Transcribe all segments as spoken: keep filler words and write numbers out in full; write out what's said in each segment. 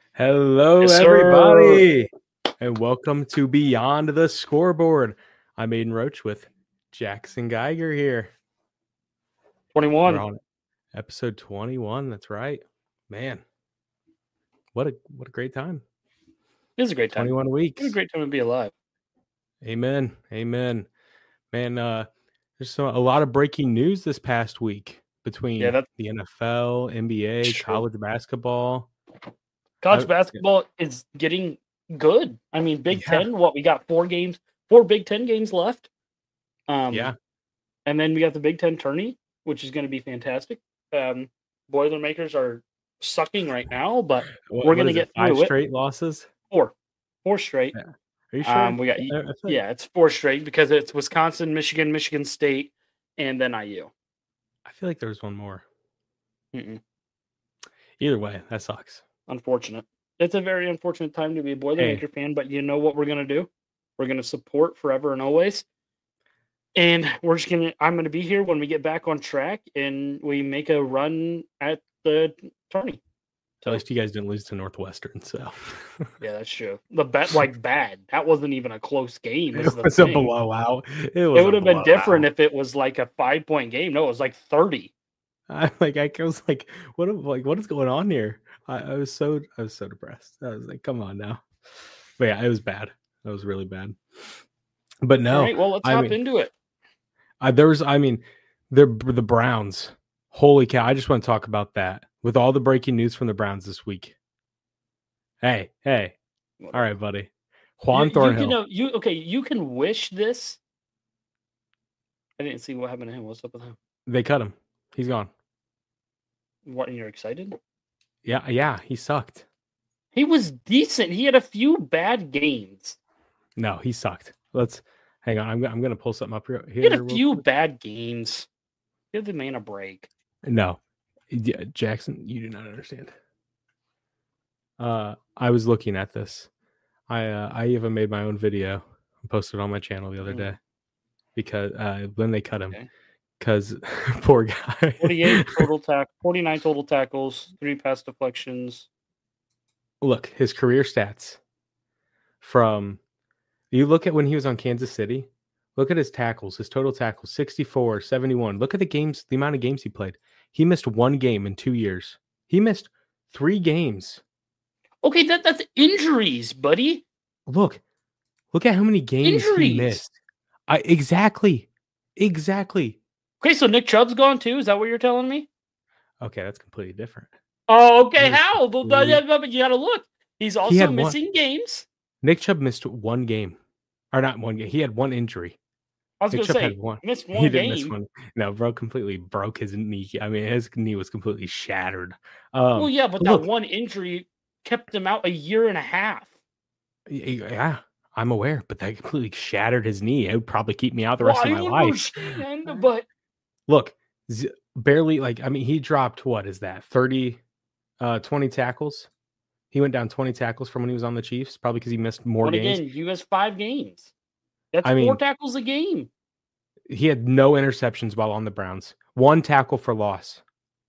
Hello, Yes, everybody, and welcome to Beyond the Scoreboard. I'm Aiden Roach with Jackson Geiger here. twenty-one. We're on episode twenty-one. That's right, man. What a what a great time! It is a great time. twenty-one weeks. It's a great time to be alive. Amen. Amen. Man, uh, there's so, a lot of breaking news this past week between Yeah, that's the N F L, N B A, true. college basketball. College I- basketball is getting good. I mean, Big Yeah. Ten, what, we got four games, four Big Ten games left. Um, Yeah. And then we got the Big Ten tourney, which is going to be fantastic. Um, Boilermakers are sucking right now, but What- we're what going to is it, get five through it. straight losses. Four. Four straight. Yeah. Are you sure? Um, we got, I- I feel like- yeah, it's four straight because it's Wisconsin, Michigan, Michigan State, and then I U. I feel like there was one more. Mm-mm. Either way, that sucks. Unfortunate. It's a very unfortunate time to be a Boilermaker fan, but you know what we're going to do? We're going to support forever and always. And we're just going to, I'm going to be here when we get back on track and we make a run at the tourney. At least you guys didn't lose to Northwestern, so. Yeah, that's true. The bet, like, bad. That wasn't even a close game. It is the was a thing. blowout. It, It was would a have been different blowout. if it was like a five point game. No, it was like thirty. I, like I was like, what? Like, what is going on here? I, I was so, I was so depressed. I was like, come on now. But yeah, it was bad. It was really bad. But no, All right, well, let's I hop mean, into it. I, there was, I mean, the the Browns. Holy cow! I just want to talk about that with all the breaking news from the Browns this week. Hey, hey, all right, buddy. Juan you, you Thornhill. can, uh, you okay? You can wish this. I didn't see what happened to him. What's up with him? They cut him. He's gone. What? And you're excited? Yeah, yeah, he sucked. He was decent. He had a few bad games. No, he sucked. Let's hang on. I'm I'm gonna pull something up here. He had a real few quick. bad games. Give the man a break. No, Yeah, Jackson, you do not understand. Uh, I was looking at this. I uh, I even made my own video and posted it on my channel the other Mm. day because uh, when they cut him, Okay. because poor guy. forty-eight total tack, forty-nine total tackles, three pass deflections. Look, his career stats from you look at when he was on Kansas City. Look at his tackles, his total tackles, sixty-four, seventy-one. Look at the games, the amount of games he played. He missed one game in two years. He missed three games. Okay, that that's injuries, buddy. Look, look at how many games Injuries. he missed. I exactly, exactly. Okay, so Nick Chubb's gone too. Is that what you're telling me? Okay, that's completely different. Oh, okay. He was How? But, but, completely- but you got to look. He's had also one- missing games. Nick Chubb missed one game, or not one game. He had one injury. I was Nick going to Chubb say, had one. missed one He didn't game. miss one. No, bro, completely broke his knee. I mean, his knee was completely shattered. Um, Well, yeah, but look, that one injury kept him out a year and a half. yeah, I'm aware, but that completely shattered his knee. It would probably keep me out the rest Well, of I my life. understand, but Look, z- barely like I mean, he dropped what is that? thirty, uh, twenty tackles. He went down twenty tackles from when he was on the Chiefs, probably because he missed more but games. again, you missed five games. That's I four mean- tackles a game. He had no interceptions while on the Browns. One tackle for loss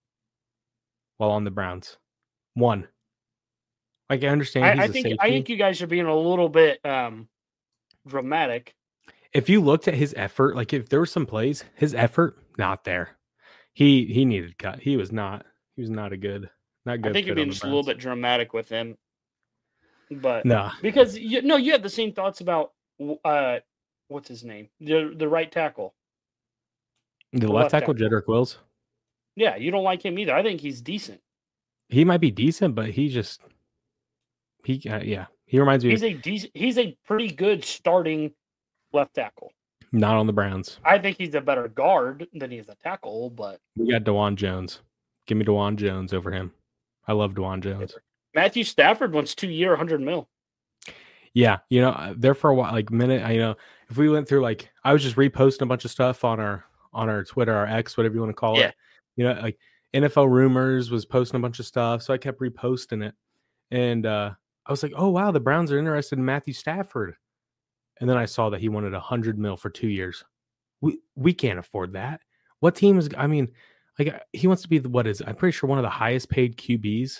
while on the Browns. One. Like I understand I, he's I a think safety. I think you guys are being a little bit um, dramatic. If you looked at his effort, like if there were some plays, his effort not there. He he needed cut. He was not. He was not a good. Not good. I think you're fit on being the just a little Browns. bit dramatic with him. But No, because you no, you have the same thoughts about uh, what's his name, the the right tackle. the the left left tackle Jedrick Wills. Yeah, you don't like him either. I think he's decent. He might be decent, but he just he uh, yeah he reminds me He's of a decent. He's a pretty good starting left tackle. not on the Browns. I think he's a better guard than he is a tackle, but We got DeJuan Jones. Give me DeJuan Jones over him. I love DeJuan Jones. Matthew Stafford wants two year, hundred mil. Yeah, you know, uh, there for a while, like minute, I you know, if we went through like I was just reposting a bunch of stuff on our on our Twitter, our X, whatever you want to call Yeah. it. You know, like N F L rumors was posting a bunch of stuff, so I kept reposting it, and uh, I was like, oh wow, the Browns are interested in Matthew Stafford, and then I saw that he wanted a hundred mil for two years. We we can't afford that. What team is? I mean, like he wants to be the, what is? I'm pretty sure one of the highest paid Q Bs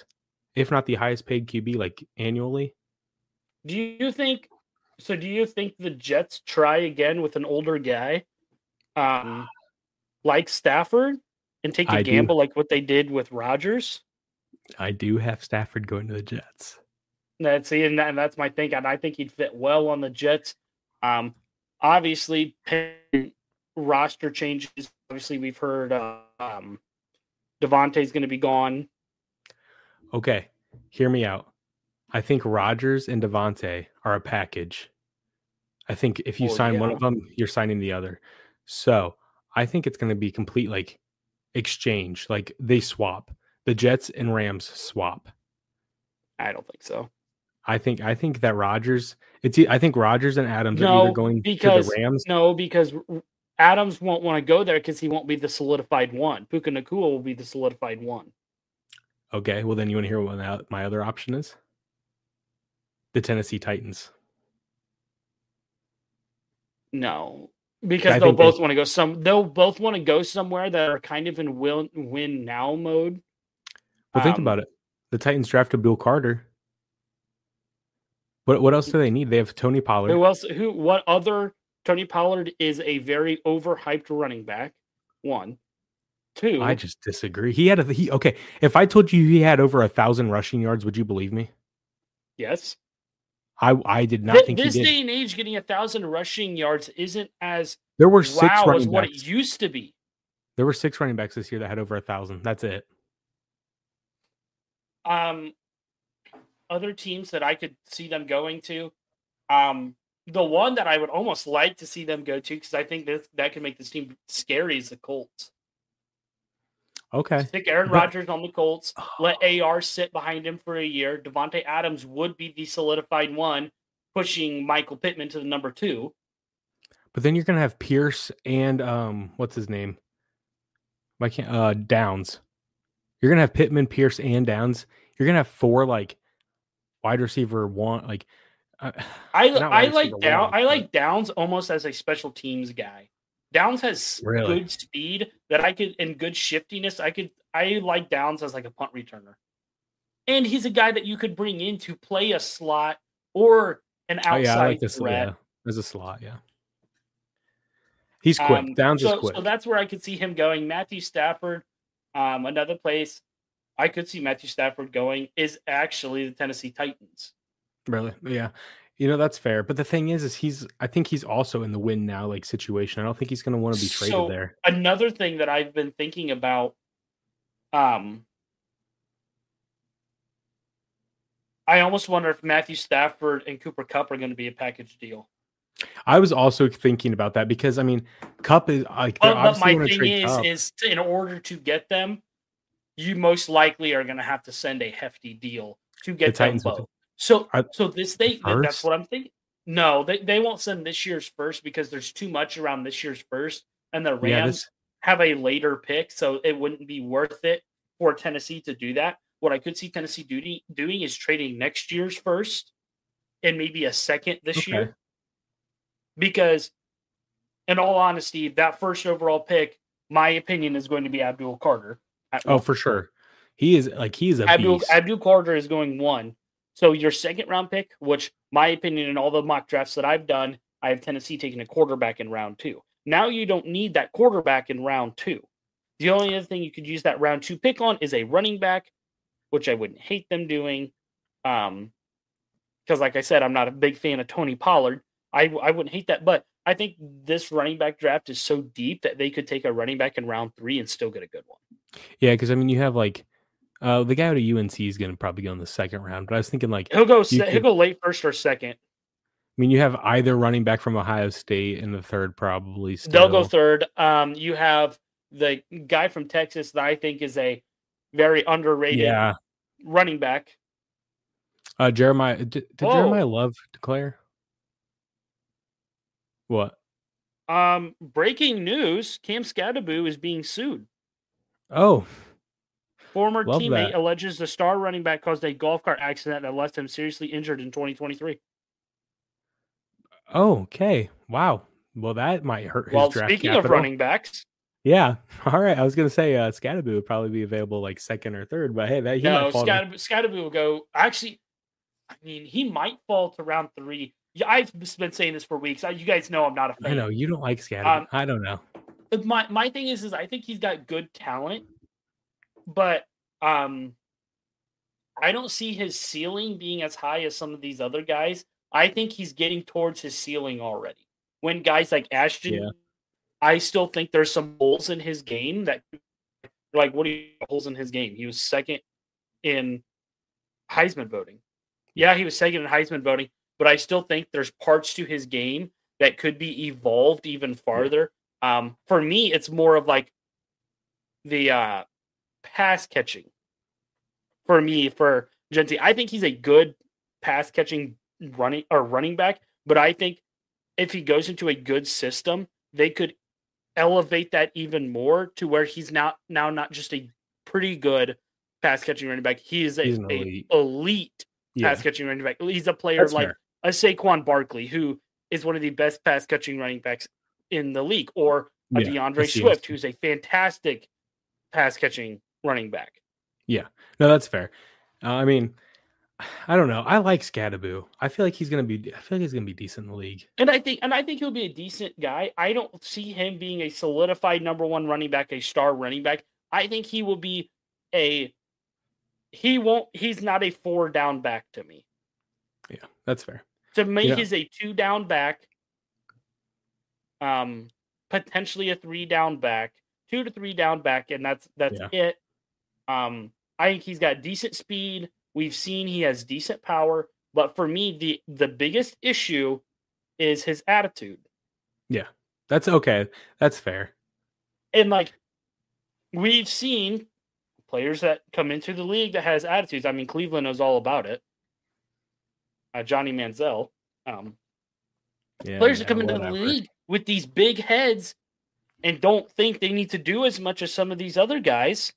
if not the highest paid Q B like annually. Do you think so? Do you think the Jets try again with an older guy, um, like Stafford, and take a I gamble do. like what they did with Rodgers? I do have Stafford going to the Jets. That's see, and, that, and that's my thing. And I think he'd fit well on the Jets. Um, obviously, roster changes. Obviously, we've heard uh, um, Devontae's going to be gone. Okay, hear me out. I think Rodgers and Devontae are a package. I think if you Oh, sign yeah. one of them, you're signing the other. So I think it's going to be complete like exchange. Like they swap. The Jets and Rams swap. I don't think so. I think I think that Rodgers. It's I think Rodgers and Adams no, are either going because, to the Rams. No, because Adams won't want to go there because he won't be the solidified one. Puka Nacua will be the solidified one. Okay, well then you want to hear what my other option is? The Tennessee Titans. No, because I they'll both they, want to go some. They'll both want to go somewhere that are kind of in win win now mode. But um, think about it: the Titans drafted Bill Carter. What what else do they need? They have Tony Pollard. Who else? Who? What other? Tony Pollard is a very overhyped running back. One, two. I just disagree. He had a he. Okay, if I told you he had over a thousand rushing yards, would you believe me? Yes. I I did not Th- think this he did. day and age, getting a thousand rushing yards isn't as there were six wow running as what backs. it used to be. There were six running backs this year that had over a thousand. That's it. Um, other teams that I could see them going to, um, the one that I would almost like to see them go to because I think this that could make this team scary is the Colts. Okay. Stick Aaron Rodgers on the Colts. Let A R sit behind him for a year. Devontae Adams would be the solidified one, pushing Michael Pittman to the number two. But then you're gonna have Pierce and um, what's his name? Why can't uh Downs? You're gonna have Pittman, Pierce, and Downs. You're gonna have four like wide receiver one. Like uh, I I like Downs. I like Downs almost as a special teams guy. Downs has really? good speed that I could and good shiftiness. I could I like Downs as like a punt returner, and he's a guy that you could bring in to play a slot or an outside oh, yeah, I like this, threat yeah. as a slot. Yeah, he's quick. Um, Downs so, is quick. So that's where I could see him going. Matthew Stafford, um, another place I could see Matthew Stafford going is actually the Tennessee Titans. Really? Yeah. You know, that's fair. But the thing is, is he's, I think he's also in the win now, like situation. I don't think he's going to want to be traded so, there. Another thing that I've been thinking about, um, I almost wonder if Matthew Stafford and Cooper Kupp are going to be a package deal. I was also thinking about that because, I mean, Kupp is like, but, but my thing is, Kupp. is to, in order to get them, you most likely are going to have to send a hefty deal to get the them both. So, Are, so this they that's what I'm thinking. No, they, they won't send this year's first because there's too much around this year's first, and the Rams yeah, this... have a later pick, so it wouldn't be worth it for Tennessee to do that. What I could see Tennessee doing doing is trading next year's first and maybe a second this okay. year, because, in all honesty, that first overall pick, my opinion, is going to be Abdul Carter. Oh, for sure, he is like he is a Abdul beast. Abdul Carter is going one. So your second round pick, which my opinion in all the mock drafts that I've done, I have Tennessee taking a quarterback in round two. Now you don't need that quarterback in round two. The only other thing you could use that round two pick on is a running back, which I wouldn't hate them doing. Um, because like I said, I'm not a big fan of Tony Pollard. I, I wouldn't hate that, but I think this running back draft is so deep that they could take a running back in round three and still get a good one. Yeah, because I mean, you have like Uh, the guy out of U N C is going to probably go in the second round, but I was thinking like he'll go se- could, he'll go late first or second. I mean, you have either running back from Ohio State in the third, probably. Still. They'll go third. Um, you have the guy from Texas that I think is a very underrated yeah. running back. Uh, Jeremiah did, did Jeremiah Love declare? What? Um, breaking news: Cam Skattebo is being sued. Oh. Former Love teammate that. alleges the star running back caused a golf cart accident that left him seriously injured in twenty twenty-three. Oh, okay. Wow. Well, that might hurt his well, draft speaking capital. of running backs, Yeah. All right. I was gonna say uh Scadaboo would probably be available like second or third, but hey, that he might No, fall to. Scadaboo will go. Actually, I mean, he might fall to round three. Yeah, I've been saying this for weeks. You guys know I'm not a fan. I know you don't like Scadaboo. Um, I don't know. My my thing is, is I think he's got good talent, but um, I don't see his ceiling being as high as some of these other guys. I think he's getting towards his ceiling already. When guys like Ashton, Yeah. I still think there's some holes in his game that, like, what are you holes in his game? He was second in Heisman voting. Yeah, he was second in Heisman voting, but I still think there's parts to his game that could be evolved even farther. Yeah. Um, for me, it's more of like the uh, pass catching. For me, for Jeanty, I think he's a good pass catching running or running back, but I think if he goes into a good system, they could elevate that even more to where he's now now not just a pretty good pass catching running back. He is a, He's an a elite, elite yeah. pass catching running back. He's a player That's like fair. a Saquon Barkley, who is one of the best pass catching running backs in the league, or a yeah, DeAndre Swift, who's a fantastic pass catching running back. Yeah, no, that's fair. Uh, I mean, I don't know. I like Scadaboo. I feel like he's gonna be. I feel like he's gonna be decent in the league. And I think, and I think he'll be a decent guy. I don't see him being a solidified number one running back, a star running back. I think he will be a. He won't. He's not a four down back to me. Yeah, that's fair. To me, yeah. He's a two down back. Um, potentially a three down back, two to three down back, and that's that's yeah. it. Um, I think he's got decent speed. We've seen he has decent power, but for me, the the biggest issue is his attitude. Yeah, that's okay. That's fair. And like we've seen players that come into the league that has attitudes. I mean, Cleveland knows all about it. Uh, Johnny Manziel. Um, yeah, players that come into whatever. the league with these big heads and don't think they need to do as much as some of these other guys.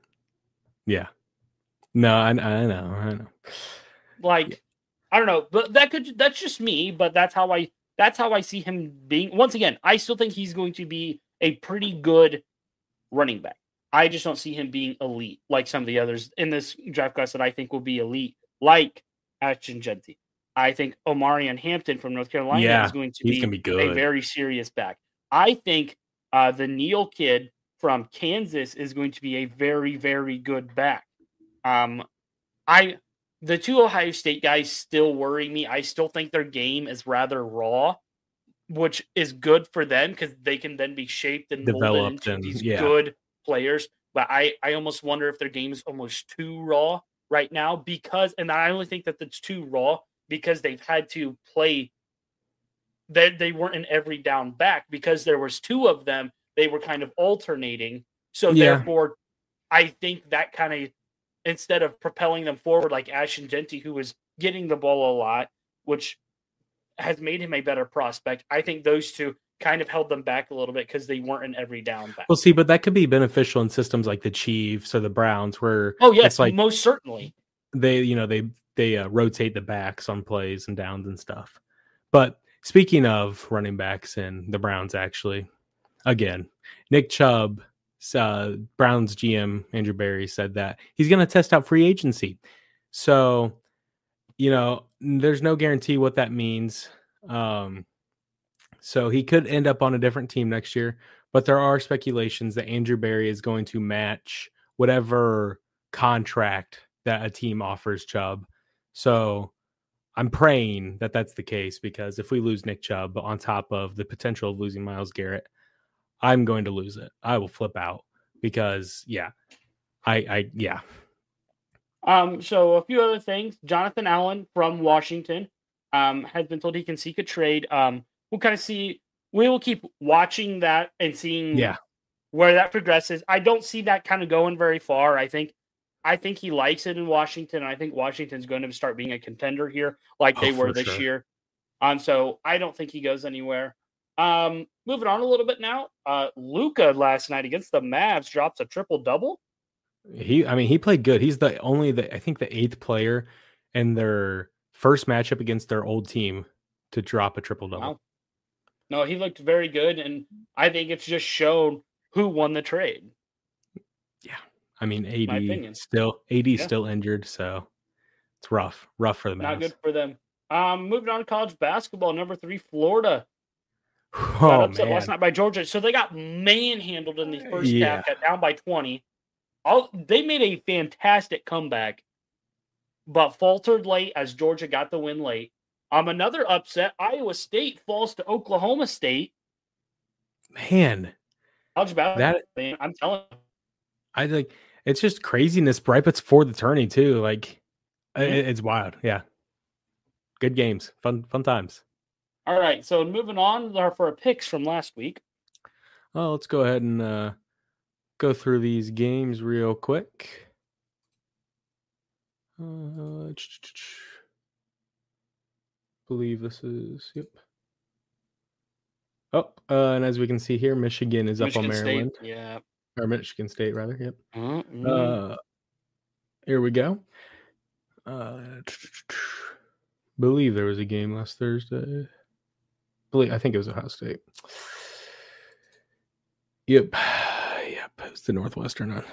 Yeah. No, I, I know, I know. Like, yeah. I don't know, but that could that's just me. But that's how I that's how I see him being. Once again, I still think he's going to be a pretty good running back. I just don't see him being elite like some of the others in this draft class that I think will be elite, like Ashton Jeanty. I think Omarion Hampton from North Carolina yeah, is going to be, be, be good. a very serious back. I think uh, the Neal kid from Kansas is going to be a very, very good back. Um, I the two Ohio State guys still worry me. I still think their game is rather raw, which is good for them because they can then be shaped and molded into and, these yeah. good players. But I, I almost wonder if their game is almost too raw right now because, and I only think that it's too raw because they've had to play. They they weren't in every down back because there was two of them. They were kind of alternating. So yeah. therefore, I think that kind of, instead of propelling them forward like Ashton Jeanty, who was getting the ball a lot, which has made him a better prospect, I think those two kind of held them back a little bit because they weren't in every down back. Well, see, but that could be beneficial in systems like the Chiefs or the Browns, where oh yes, it's like most certainly they, you know, they they uh, rotate the backs on plays and downs and stuff. But speaking of running backs and the Browns, actually, again, Nick Chubb. Uh, Browns G M Andrew Berry said that he's going to test out free agency. So, you know, there's no guarantee what that means. Um, so he could end up on a different team next year, but there are speculations that Andrew Berry is going to match whatever contract that a team offers Chubb. So I'm praying that that's the case, because if we lose Nick Chubb on top of the potential of losing Myles Garrett, I'm going to lose it. I will flip out because, yeah, I, I, yeah. Um. So a few other things. Jonathan Allen from Washington um, has been told he can seek a trade. Um, we'll kind of see. We will keep watching that and seeing yeah. where that progresses. I don't see that kind of going very far. I think, I think he likes it in Washington. And I think Washington's going to start being a contender here, like they oh, were this sure. year. Um. So I don't think he goes anywhere. Um, moving on a little bit now, uh, Luka last night against the Mavs drops a triple double. He, I mean, he played good. He's the only, the I think the eighth player in their first matchup against their old team to drop a triple double. Wow. No, he looked very good, and I think it's just shown who won the trade. Yeah, I mean, A D still A D yeah. still injured, so it's rough, rough for the Mavs. Not good for them. Um, moving on to college basketball, number three, Florida. Oh, got upset man. last night by Georgia, so they got manhandled in the first yeah. half, got down by twenty. All they made a fantastic comeback, but faltered late as Georgia got the win late. Um, another upset, Iowa State falls to Oklahoma State. Man, college basketball, that I'm telling you, I like it's just craziness right before the tourney too. Like mm-hmm. it, it's wild. Yeah, good games, fun fun times. All right, so moving on for our picks from last week. Well, let's go ahead and uh, go through these games real quick. Uh, believe this is yep. Oh, uh, and as we can see here, Michigan is Michigan up on Maryland. State, yeah, or Michigan State rather. Yep. Mm-hmm. Uh, here we go. Uh, believe there was a game last Thursday. Believe I think it was Ohio State. Yep, yep. It's the Northwestern one.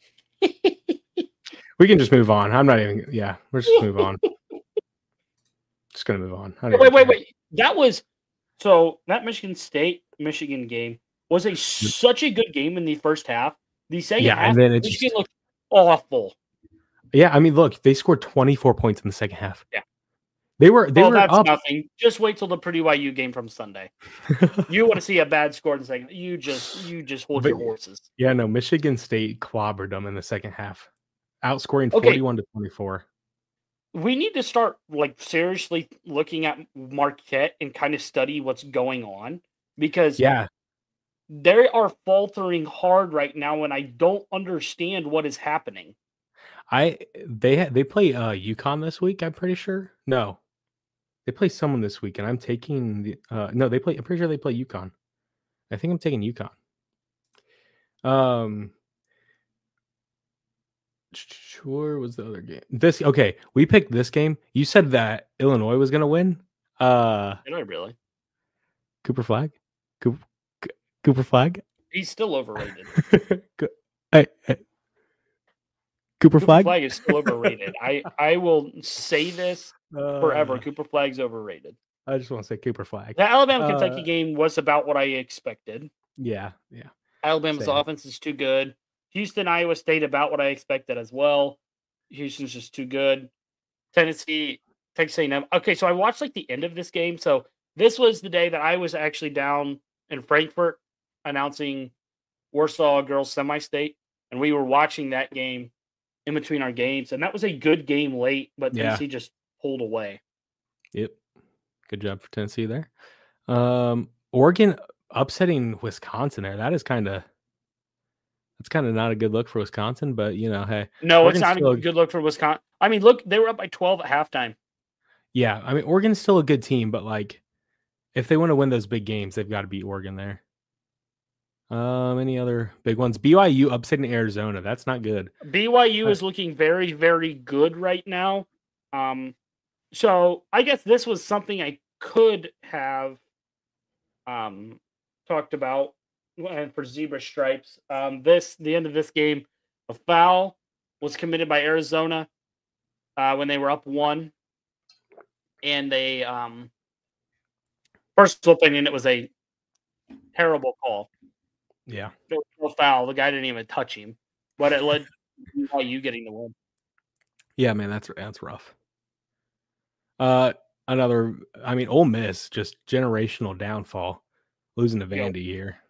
We can just move on. I'm not even. Yeah, let's just move on. Just gonna move on. Wait, wait, wait, wait. That was so that Michigan State Michigan game was a such a good game in the first half. The second yeah, half, and then it Michigan just, looked awful. Yeah, I mean, look, they scored twenty-four points in the second half. Yeah, they were. They well, were that's up. Nothing. Just wait till the Purdue Y U game from Sunday. You want to see a bad score in the second? You just, you just hold but, your horses. Yeah, no, Michigan State clobbered them in the second half, outscoring okay. forty-one to twenty-four. We need to start like seriously looking at Marquette and kind of study what's going on because yeah. they are faltering hard right now, and I don't understand what is happening. I they they play uh UConn this week. I'm pretty sure. No, they play someone this week, and I'm taking the. Uh, no, they play. I'm pretty sure they play UConn. I think I'm taking UConn. Um, where was the other game? This okay. We picked this game. You said that Illinois was going to win. Uh, Did I really? Cooper Flag. Cooper, Cooper Flag. He's still overrated. hey, hey. Cooper, Cooper Flag? Flag is still overrated. I, I will say this uh, forever. Cooper Flag's overrated. I just want to say Cooper Flag. The Alabama-Kentucky uh, game was about what I expected. Yeah, yeah. Alabama's Same. offense is too good. Houston, Iowa State, about what I expected as well. Houston's just too good. Tennessee, Texas A and M. Okay, so I watched like the end of this game. So this was the day that I was actually down in Frankfurt announcing Warsaw Girls Semi-State, and we were watching that game in between our games, and that was a good game late, but Tennessee yeah. just pulled away. Yep. Good job for Tennessee there. Um, Oregon upsetting Wisconsin there. That is kind of that's kind of not a good look for Wisconsin, but you know, hey. No, Oregon's it's not still a good look for Wisconsin. I mean, look, they were up by twelve at halftime. Yeah, I mean, Oregon's still a good team, but like if they want to win those big games, they've got to beat Oregon there. Um, any other big ones? B Y U upsetting Arizona. That's not good. B Y U uh, is looking very, very good right now. Um, so I guess this was something I could have um talked about for Zebra Stripes. Um, this the end of this game, a foul was committed by Arizona uh, when they were up one, and they um personal opinion, it was a terrible call. Yeah. No foul. The guy didn't even touch him, but it led to you getting the win. Yeah, man, that's that's rough. Uh, another. I mean, Ole Miss just generational downfall, losing to Vandy yep. here.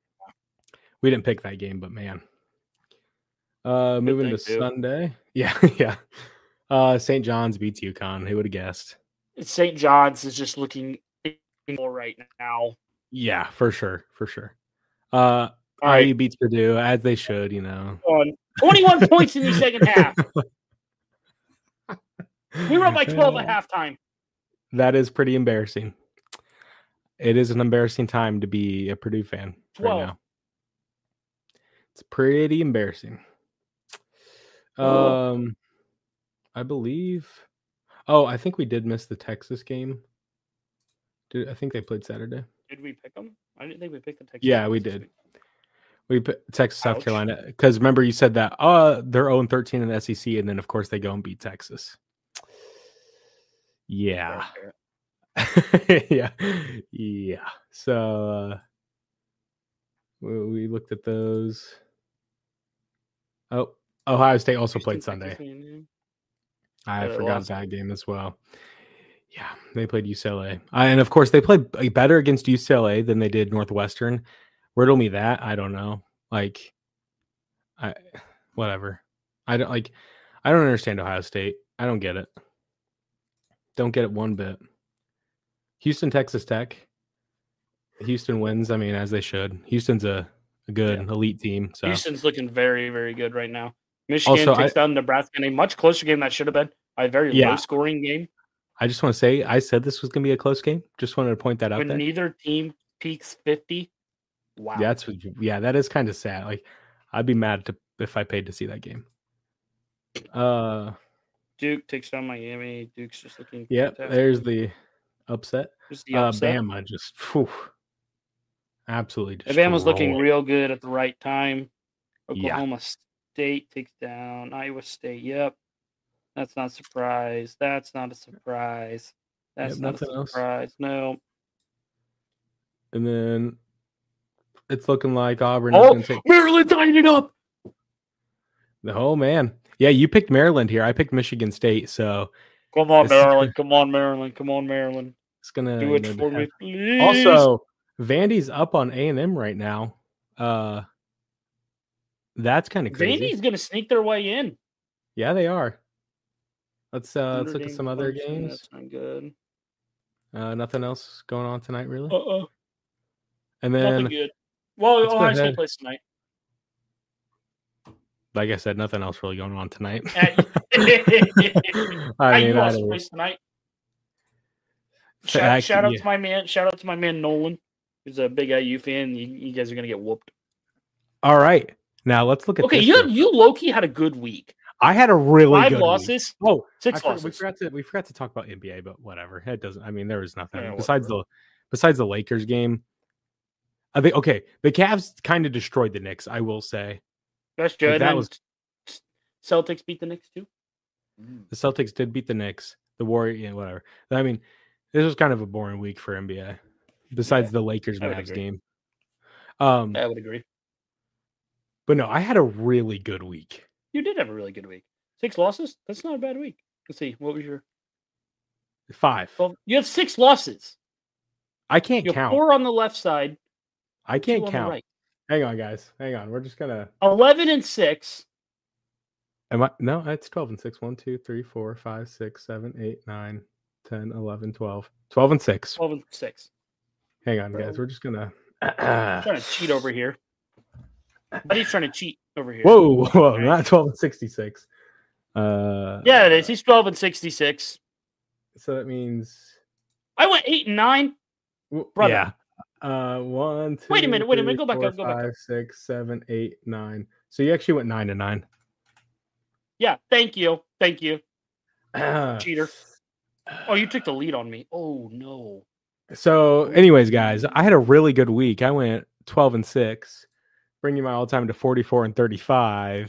We didn't pick that game, but man. Uh, moving to too. Sunday. Yeah, yeah. Uh, Saint John's beats UConn. Who would have guessed? Saint John's is just looking right now. Yeah, for sure, for sure. Uh, I U right. beats Purdue as they should, you know. twenty-one points in the second half. We were up by twelve at halftime. That is pretty embarrassing. It is an embarrassing time to be a Purdue fan twelve. Right now. It's pretty embarrassing. Oh. Um, I believe. Oh, I think we did miss the Texas game. Did I think they played Saturday? Did we pick them? I didn't think we picked the Texas. Yeah, we did. Week. We put Texas, South Ouch. Carolina, because remember you said that uh they're oh and thirteen in the S E C, and then of course they go and beat Texas. Yeah. yeah. Yeah. So uh, we, we looked at those. Oh, Ohio State also Houston, played Sunday. Texas, I yeah, forgot that game as well. Yeah, they played U C L A. I, and of course, they played better against U C L A than they did Northwestern. Riddle me that. I don't know. Like, I whatever. I don't like. I don't understand Ohio State. I don't get it. Don't get it one bit. Houston, Texas Tech. Houston wins. I mean, as they should. Houston's a, a good yeah. elite team. So Houston's looking very, very good right now. Michigan also, takes I, down Nebraska in a much closer game that should have been a very yeah. low-scoring game. I just want to say, I said this was going to be a close game. Just wanted to point that out. When there. neither team peaks fifty. Wow. Yeah, that's yeah, that is kind of sad. Like, I'd be mad to, if I paid to see that game. Uh, Duke takes down Miami. Duke's just looking. Yeah, there's the upset. The upset. Uh, Bama just whew, absolutely. Bama's looking real good at the right time. Oklahoma yeah. State takes down Iowa State. Yep. That's not a surprise. That's not a surprise. That's yep, not a surprise. Else. No. And then it's looking like Auburn oh, is going to take Maryland tying it up. Oh man, yeah, you picked Maryland here. I picked Michigan State. So come on, Maryland. Come on, Maryland. Come on, Maryland. It's gonna do it for me, please. Also, Vandy's up on A and M right now. Uh, that's kind of crazy. Vandy's gonna sneak their way in. Yeah, they are. Let's uh, let's look at some other games. That's not good. Uh, nothing else going on tonight, really. Uh oh. And then nothing good. Well, Ohio State plays tonight. Like I said, nothing else really going on tonight. I mean, I plays tonight. Shout, I, shout out yeah. to my man. Shout out to my man Nolan, who's a big I U fan. You, you guys are gonna get whooped. All right, now let's look at. Okay, this you you low key had a good week. I had a really five good losses. Week. Oh, six forgot, losses. We forgot to we forgot to talk about N B A, but whatever. It doesn't. I mean, there was nothing yeah, besides the besides the Lakers game. I think okay, the Cavs kind of destroyed the Knicks. I will say. That's good. Like that was Celtics beat the Knicks too. The Celtics did beat the Knicks. The Warriors, yeah, whatever. I mean, this was kind of a boring week for N B A. Besides yeah, the Lakers Mavs game. Um, I would agree. But no, I had a really good week. You did have a really good week. Six losses? That's not a bad week. Let's see. What was your five? Well, you have six losses. I can't you have count. Four on the left side. I can't count. Right. Hang on, guys. Hang on. We're just gonna eleven and six. Am I no, it's twelve and six. One, two, three, four, five, six, seven, eight, nine, ten, eleven, twelve. Twelve and six. Twelve and six. Hang on, guys. We're just gonna I'm trying to cheat over here. But he's trying to cheat over here. Whoa, whoa, right. Not twelve and sixty-six. Uh yeah, it is. He's twelve and sixty-six. So that means I went eight and nine. Brother. Yeah. Uh, one, two, wait a minute, wait three, a minute, go back four, up, go five, back up. six, seven, eight, nine. So you actually went nine to nine. Yeah, thank you, thank you, uh, cheater. Oh, you took the lead on me. Oh no. So, anyways, guys, I had a really good week. I went twelve and six, bringing my all-time to forty-four and thirty-five,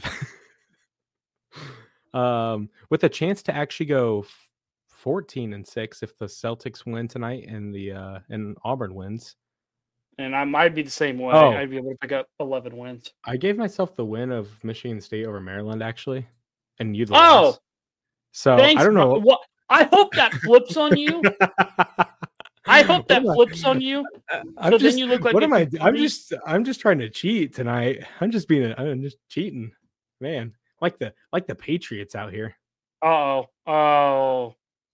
um, with a chance to actually go fourteen and six if the Celtics win tonight and the uh, and Auburn wins. And I might be the same way. Oh. I'd be able to pick up eleven wins. I gave myself the win of Michigan State over Maryland, actually, and you. Oh, lost. So thanks, I don't know. What I hope that flips on you. I hope that flips on you. I'm so just, then you look like what am I? I'm just. I'm just trying to cheat tonight. I'm just being. I'm just cheating, man. Like the like the Patriots out here. Oh, oh.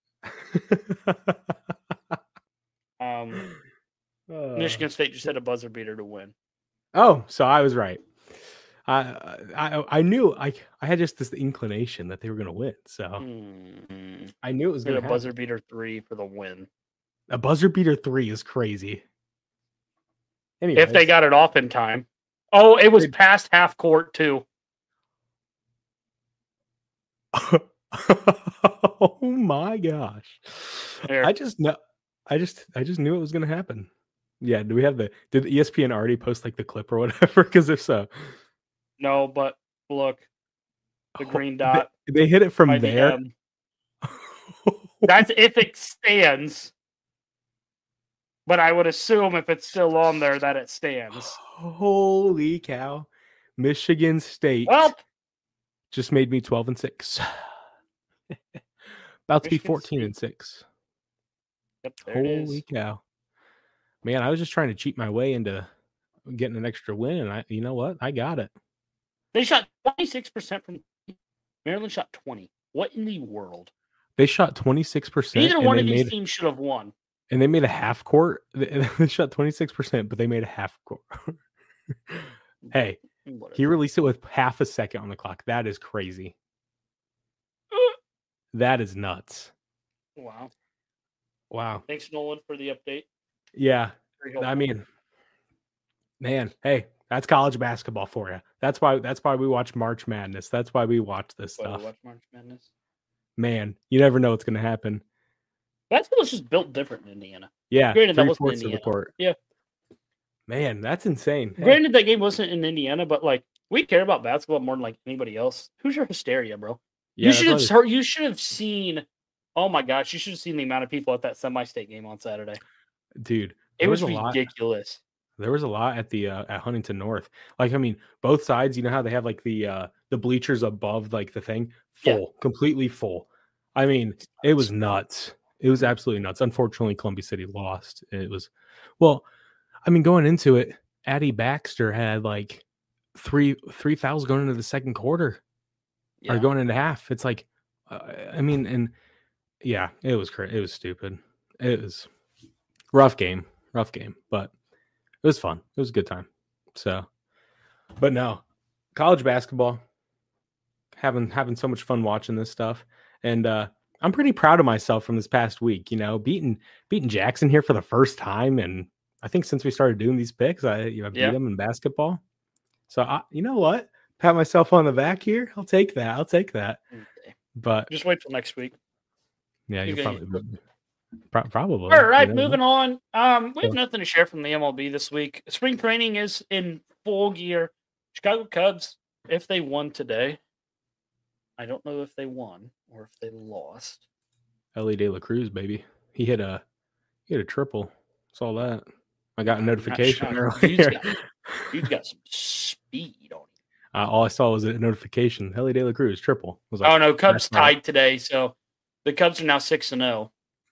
um. Uh, Michigan State just had a buzzer beater to win. Oh, so I was right. I I I knew I I had just this inclination that they were going to win. So mm-hmm. I knew it was going to a buzzer beater three for the win. A buzzer beater three is crazy. Anyways. If they got it off in time. Oh, it was past half court too. Oh my gosh! There. I just know. I just I just knew it was going to happen. Yeah, do we have the did E S P N already post like the clip or whatever? Because if so, no. But look, the green they, dot. they hit it from by the there. M. That's if it stands. But I would assume if it's still on there that it stands. Holy cow! Michigan State Well, just made me twelve and six. About to be Michigan fourteen State. and six. Yep, there it Holy is. cow! Man, I was just trying to cheat my way into getting an extra win, and I, you know what? I got it. They shot twenty-six percent from Maryland. Shot twenty. What in the world? They shot twenty-six percent. Neither one of these made, teams should have won. And they made a half court. They shot twenty-six percent, but they made a half court. Hey, Whatever. He released it with half a second on the clock. That is crazy. That is nuts. Wow. Wow. Thanks, Nolan, for the update. Yeah. I mean, man, hey, that's college basketball for you. That's why that's why we watch March Madness. That's why we watch this why stuff. We watch March Madness. Man, you never know what's going to happen. Basketball's just built different in Indiana. Yeah. Granted, that wasn't in Indiana. Of the court. Yeah. Man, that's insane. Granted, hey. that game wasn't in Indiana, but like we care about basketball more than like anybody else. Who's your hysteria, bro? Yeah, you should have heard, you should have seen. Oh my gosh, you should have seen the amount of people at that semi-state game on Saturday. Dude, it was, was ridiculous. Lot, there was a lot at the uh, at Huntington North. Like, I mean, both sides. You know how they have like the uh, the bleachers above like the thing, full, yeah. completely full. I mean, it was nuts. It was absolutely nuts. Unfortunately, Columbia City lost. It was, well, I mean, going into it, Addie Baxter had like three three fouls going into the second quarter, yeah. or going into half. It's like, uh, I mean, and yeah, it was crazy. It was stupid. It was rough game, rough game, but it was fun. It was a good time. So, but no, college basketball, having having so much fun watching this stuff, and uh, I'm pretty proud of myself from this past week. You know, beating beating Jackson here for the first time, and I think since we started doing these picks, I you know beat yeah. them in basketball. So I, you know what, pat myself on the back here. I'll take that. I'll take that. Okay. But just wait till next week. Yeah, you're probably pro- probably. All right, you know? Moving on. Um, we have nothing to share from the M L B this week. Spring training is in full gear. Chicago Cubs, if they won today, I don't know if they won or if they lost. Elly De La Cruz, baby, he hit a he hit a triple. Saw that. I got a notification earlier. Dude's got, dude's got some speed on him. Uh, all I saw was a notification. Elly De La Cruz triple. I was like, oh no, Cubs tied right. today, so. The Cubs are now six and zero.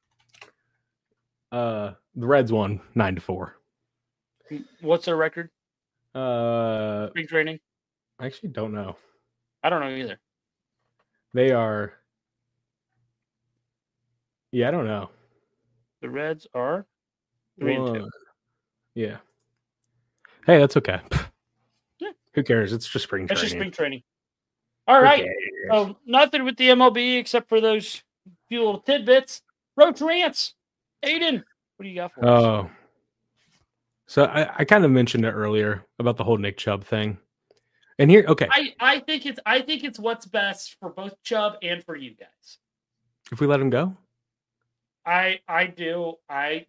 Uh, the Reds won nine to four. What's their record? Uh, spring training. I actually don't know. I don't know either. They are. Yeah, I don't know. The Reds are three well, and two. Yeah. Hey, that's okay. Yeah. Who cares? It's just spring training. It's just spring training. All Who right. So nothing with the M L B except for those few little tidbits. Roach Rants. Aiden, what do you got for us? Oh. So I, I kind of mentioned it earlier about the whole Nick Chubb thing. And here, okay. I, I think it's I think it's what's best for both Chubb and for you guys. If we let him go? I I do. I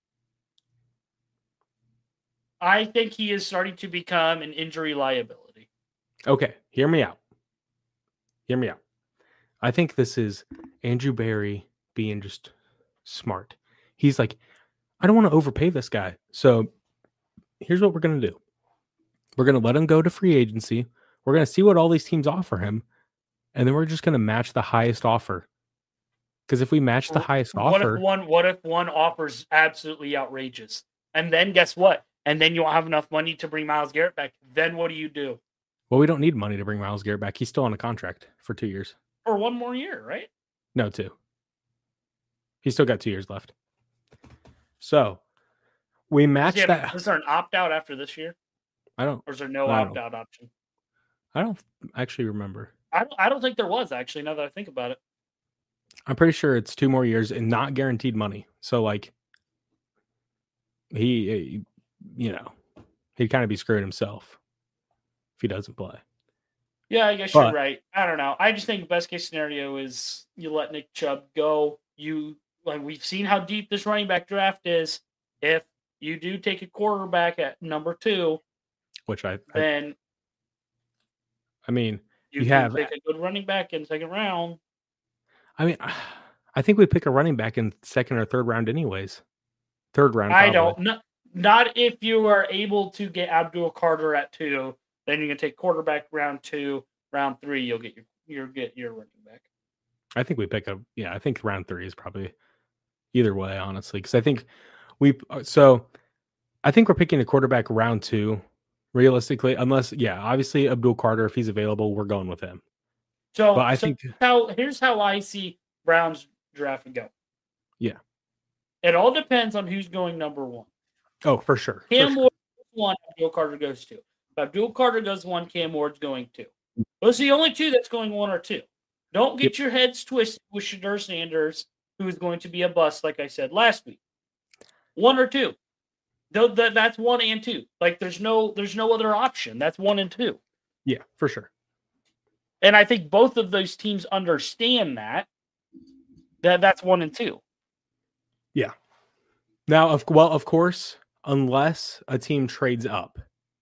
I think he is starting to become an injury liability. Okay, hear me out. Hear me out. I think this is Andrew Berry being just smart. He's like, I don't want to overpay this guy. So here's what we're going to do. We're going to let him go to free agency. We're going to see what all these teams offer him. And then we're just going to match the highest offer. Because if we match the highest what offer. If one, what if one offers absolutely outrageous? And then guess what? And then you won't have enough money to bring Myles Garrett back. Then what do you do? Well, we don't need money to bring Myles Garrett back. He's still on a contract for two years. For one more year, right? No, two. He's still got two years left. So we match have, that. Is there an opt-out after this year? I don't. Or is there no opt-out option? I don't actually remember. I don't, I don't think there was, actually, now that I think about it. I'm pretty sure it's two more years and not guaranteed money. So, like, he, he you know, he'd kind of be screwing himself if he doesn't play. Yeah, I guess but, you're right. I don't know. I just think best case scenario is you let Nick Chubb go. You like we've seen how deep this running back draft is. If you do take a quarterback at number two, which I, then I mean, you, you have take a good running back in second round. I mean, I think we pick a running back in second or third round, anyways. Third round, probably. I don't. Not, not if you are able to get Abdul Carter at two. Then you can take quarterback round two, round three. You'll get your you'll get your running back. I think we pick a yeah. I think round three is probably either way, honestly, because I think we so I think we're picking a quarterback round two, realistically, unless yeah, obviously Abdul Carter, if he's available, we're going with him. So, but I so think how here's how I see Browns draft and go. Yeah, it all depends on who's going number one. Oh, for sure. Cam for Ward sure. one, Abdul Carter goes two. If Abdul Carter goes one, Cam Ward's going two. Those are the only two that's going one or two. Don't get yep. your heads twisted with Shedeur Sanders, who is going to be a bust, like I said last week. One or two. That's one and two. Like there's no there's no other option. That's one and two. Yeah, for sure. And I think both of those teams understand that. That that's one and two. Yeah. Now, of well, of course, unless a team trades up.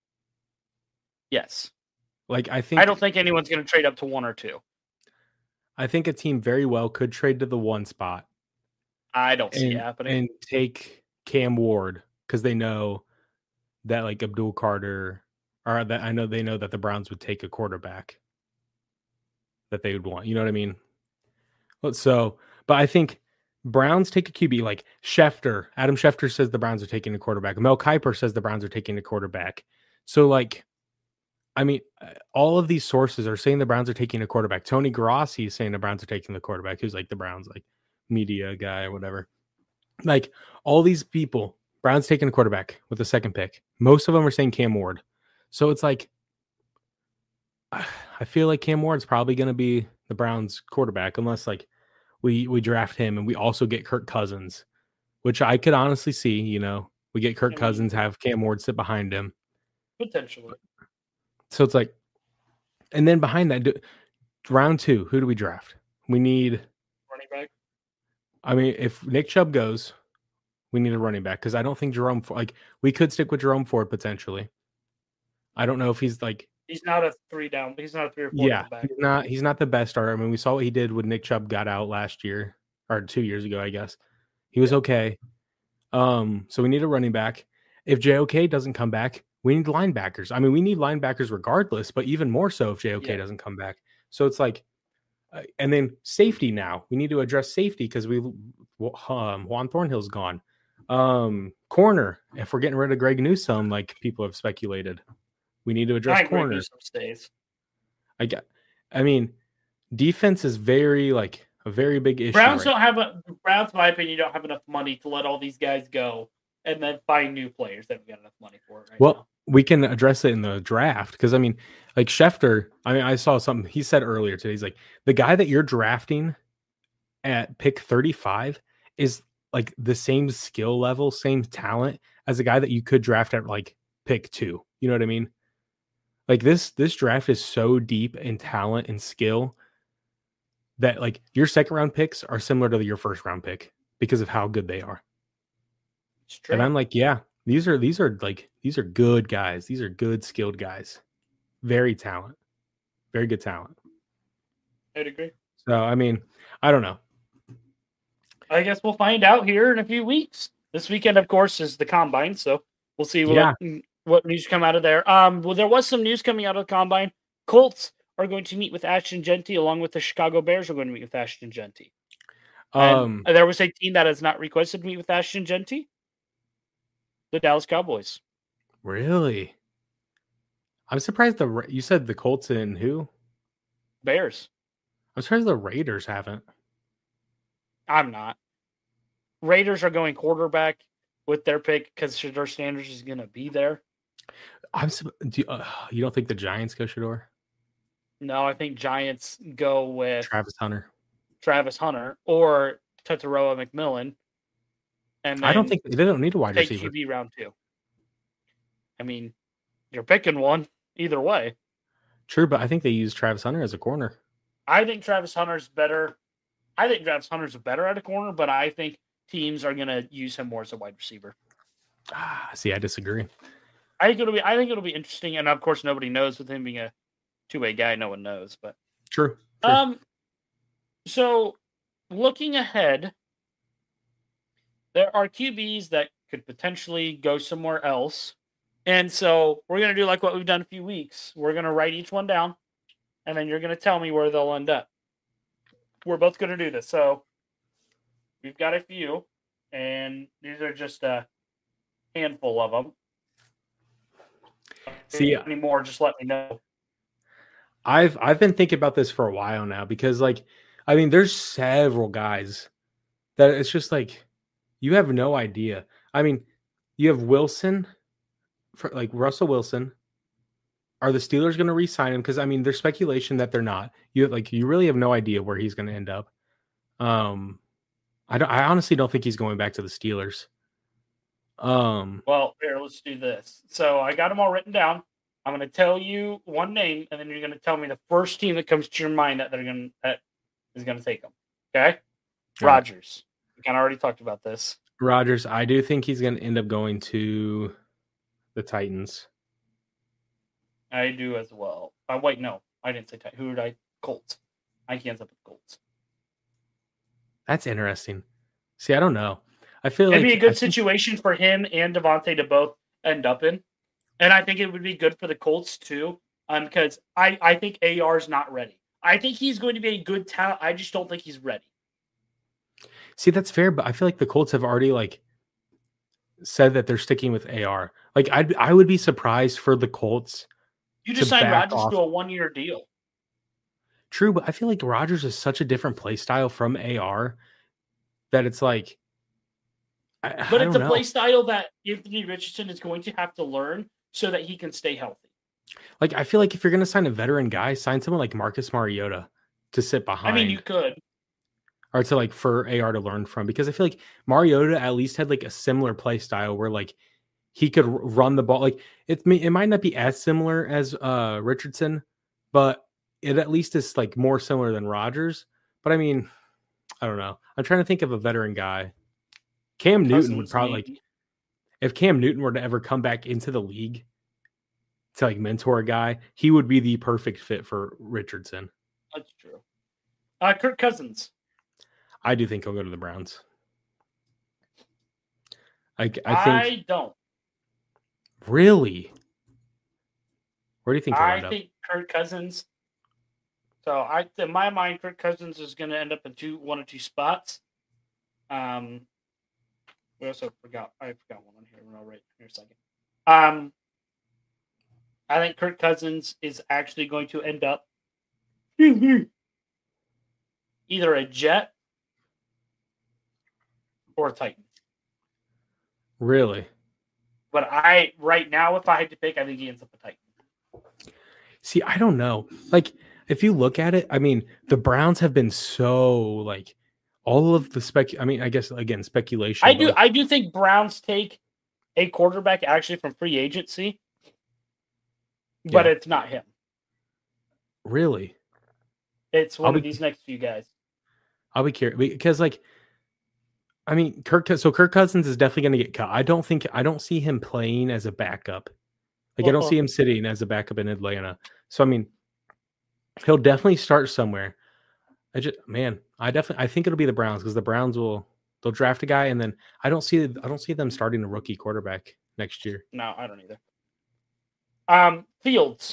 Yes. Like I think I don't think anyone's going to trade up to one or two. I think a team very well could trade to the one spot. I don't and, see it happening. And take Cam Ward because they know that like Abdul Carter, or that I know they know that the Browns would take a quarterback that they would want. You know what I mean? So, but I think Browns take a Q B like Schefter. Adam Schefter says the Browns are taking a quarterback. Mel Kiper says the Browns are taking a quarterback. So like, I mean, all of these sources are saying the Browns are taking a quarterback. Tony Grossi is saying the Browns are taking the quarterback, who's like the Browns like media guy or whatever. Like all these people, Browns taking a quarterback with the second pick. Most of them are saying Cam Ward. So it's like, I feel like Cam Ward's probably going to be the Browns quarterback unless like we we draft him and we also get Kirk Cousins, which I could honestly see. You know, we get Kirk I mean, Cousins, have Cam Ward sit behind him. Potentially. So it's like, and then behind that, do, round two, who do we draft? We need running back. I mean, if Nick Chubb goes, we need a running back because I don't think Jerome, like, we could stick with Jerome Ford potentially. I don't know if he's like, he's not a three down, he's not a three or four. Yeah, back. he's not, he's not the best starter. I mean, we saw what he did when Nick Chubb got out last year or two years ago, I guess. He was yeah. okay. Um, so we need a running back. If J O K doesn't come back, we need linebackers. I mean, we need linebackers regardless, but even more so if J O K yeah. doesn't come back. So it's like, uh, and then safety now. We need to address safety because we, um, Juan Thornhill's gone. Um, corner, if we're getting rid of Greg Newsome, like people have speculated, we need to address corner. Greg Newsome stays. I get, I mean, defense is very, like, a very big issue. Browns right don't have a, Browns, in my opinion, don't have enough money to let all these guys go and then find new players that we got enough money for it right well, now. We can address it in the draft because, I mean, like Schefter, I mean, I saw something he said earlier today. He's like, the guy that you're drafting at pick thirty-five is like the same skill level, same talent as a guy that you could draft at like pick two. You know what I mean? Like this, this draft is so deep in talent and skill that like your second round picks are similar to your first round pick because of how good they are. And I'm like, yeah, these are, these are like, these are good guys. These are good skilled guys. Very talent, very good talent. I'd agree. So, I mean, I don't know. I guess we'll find out here in a few weeks. This weekend, of course, is the Combine, so we'll see what, yeah. what news come out of there. Um, well, there was some news coming out of the Combine. Colts are going to meet with Ashton Jeanty, along with the Chicago Bears are going to meet with Ashton Jeanty. Um, and there was a team that has not requested to meet with Ashton Jeanty. The Dallas Cowboys. Really? I'm surprised the you said the Colts and who? Bears. I'm surprised the Raiders haven't. I'm not. Raiders are going quarterback with their pick because Shedeur Sanders is going to be there. I'm. Do you, uh, you don't think the Giants go Shedeur? No, I think Giants go with Travis Hunter. Travis Hunter or Tataroa McMillan. And I don't think they don't need a wide take receiver. Q B round two. I mean, you're picking one either way. True, but I think they use Travis Hunter as a corner. I think Travis Hunter's better. I think Travis Hunter's better at a corner, but I think teams are going to use him more as a wide receiver. Ah, see, I disagree. I think it'll be. I think it'll be interesting, and of course, nobody knows with him being a two-way guy. No one knows, but true. true. Um. So, looking ahead, there are Q Bs that could potentially go somewhere else, and so we're gonna do like what we've done a few weeks. We're gonna write each one down, and then you're gonna tell me where they'll end up. We're both gonna do this. So, we've got a few, and these are just a handful of them. See, any more, just let me know. I've I've been thinking about this for a while now because, like, I mean, there's several guys that it's just like you have no idea. I mean, you have Wilson, for like Russell Wilson. Are the Steelers going to re-sign him? Because I mean, there's speculation that they're not. You have, like you really have no idea where he's going to end up. Um, I don't. I honestly don't think he's going back to the Steelers. Um. Well, here, let's do this. So I got them all written down. I'm going to tell you one name, and then you're going to tell me the first team that comes to your mind that they're going that is going to take them. Okay, All Rodgers. Right. We kind of already talked about this. Rodgers. I do think he's going to end up going to the Titans. I do as well. Uh, wait, no, I didn't say Titans. Who did I? Colts. I can't up with Colts. That's interesting. See, I don't know. I feel It'd like be a good I situation think... for him and Devontae to both end up in. And I think it would be good for the Colts too, um, because I, I think A R is not ready. I think he's going to be a good talent. I just don't think he's ready. See, that's fair, but I feel like the Colts have already like said that they're sticking with A R. Like I I would be surprised for the Colts. You just signed Rodgers to a one-year deal. True, but I feel like Rodgers is such a different play style from A R that it's like. I, but I it's a know. play style that Anthony Richardson is going to have to learn so that he can stay healthy. Like, I feel like if you're going to sign a veteran guy, sign someone like Marcus Mariota to sit behind. I mean, you could. Or to like for A R to learn from, because I feel like Mariota at least had like a similar play style where like he could run the ball. Like it, it might not be as similar as uh, Richardson, but it at least is like more similar than Rodgers. But I mean, I don't know. I'm trying to think of a veteran guy. Cam Cousins Newton would probably maybe. like if Cam Newton were to ever come back into the league to like mentor a guy, he would be the perfect fit for Richardson. That's true. Uh, Kirk Cousins. I do think he'll go to the Browns. I, I think. I don't. Really? Where do you think he'll I end up? think Kirk Cousins. So I, in my mind, Kirk Cousins is going to end up in two, one or two spots. Um, we also forgot. I forgot one on here. I'll write here a second. Um, I think Kirk Cousins is actually going to end up either a Jet or a Titan. Really? But I, right now, if I had to pick, I think he ends up a Titan. See, I don't know. Like, if you look at it, I mean, the Browns have been so, like, all of the spec. I mean, I guess, again, speculation. I do, like, I do think Browns take a quarterback actually from free agency, but yeah. It's not him. Really? It's one I'll of be, these next few guys. I'll be curious because, like, I mean, Kirk. So Kirk Cousins is definitely going to get cut. I don't think I don't see him playing as a backup. Like well, I don't see him sitting as a backup in Atlanta. So I mean, he'll definitely start somewhere. I just man, I definitely I think it'll be the Browns because the Browns will they'll draft a guy and then I don't see I don't see them starting a rookie quarterback next year. No, I don't either. Um, Fields.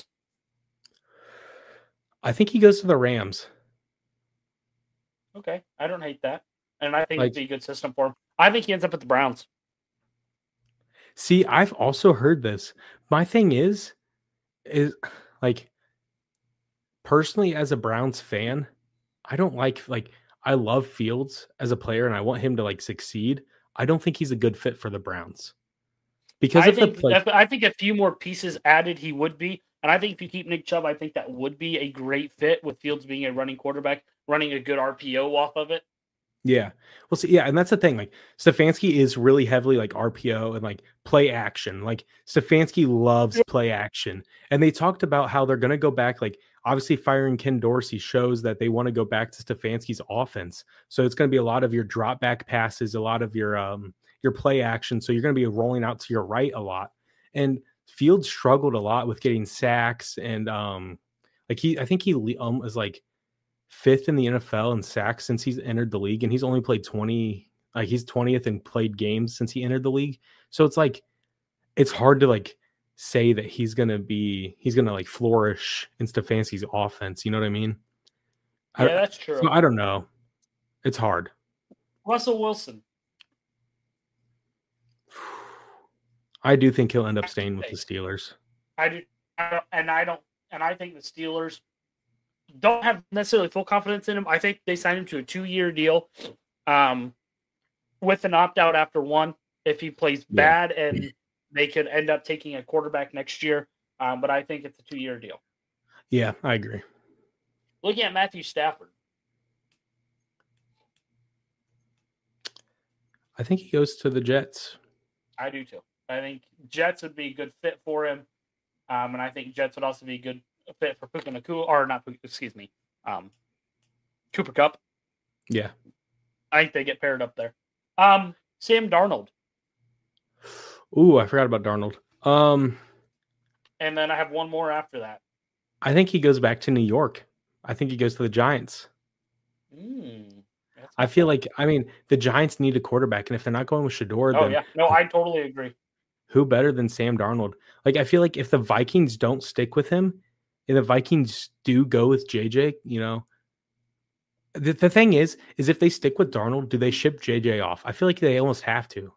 I think he goes to the Rams. Okay, I don't hate that. And I think like, it'd be a good system for him. I think he ends up at the Browns. See, I've also heard this. My thing is, is like, personally, as a Browns fan, I don't like, like, I love Fields as a player and I want him to, like, succeed. I don't think he's a good fit for the Browns. Because I of think, the, like, I think a few more pieces added, he would be. And I think if you keep Nick Chubb, I think that would be a great fit with Fields being a running quarterback, running a good R P O off of it. Yeah. Well, see, yeah, and that's the thing. Like, Stefanski is really heavily like R P O and like play action. Like, Stefanski loves play action. And they talked about how they're going to go back. Like, obviously, firing Ken Dorsey shows that they want to go back to Stefanski's offense. So it's going to be a lot of your drop back passes, a lot of your, um, your play action. So you're going to be rolling out to your right a lot. And Fields struggled a lot with getting sacks. And um, like he, I think he um, is like fifth in the N F L in sacks since he's entered the league. And he's only played twenty, like he's twentieth and played games since he entered the league. So it's like, it's hard to like say that he's going to be, he's going to like flourish in Stefanski's offense. You know what I mean? Yeah, I, that's true. So I don't know. It's hard. Russell Wilson. I do think he'll end up staying with the Steelers. I do, I don't, and I don't, and I think the Steelers don't have necessarily full confidence in him. I think they signed him to a two-year deal, um, with an opt-out after one if he plays bad, yeah. and they could end up taking a quarterback next year. Um, but I think it's a two-year deal. Yeah, I agree. Looking at Matthew Stafford. I think he goes to the Jets. I do too. I think Jets would be a good fit for him. Um, and I think Jets would also be a good fit for Puka Nacua, or not, excuse me, um, Cooper Kupp. Yeah. I think they get paired up there. Um, Sam Darnold. Ooh, I forgot about Darnold. Um, and then I have one more after that. I think he goes back to New York. I think he goes to the Giants. Mm. I feel like, I mean, the Giants need a quarterback, and if they're not going with Shador, oh, then yeah. No, I totally agree. Who better than Sam Darnold? Like, I feel like if the Vikings don't stick with him, and the Vikings do go with J J, you know, the, the thing is, is if they stick with Darnold, do they ship J J off? I feel like they almost have to.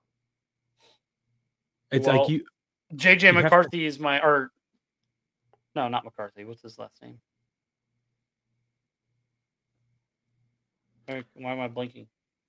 It's well, like you. J J McCarthy is my, or no, not McCarthy. What's his last name? Why am I blinking?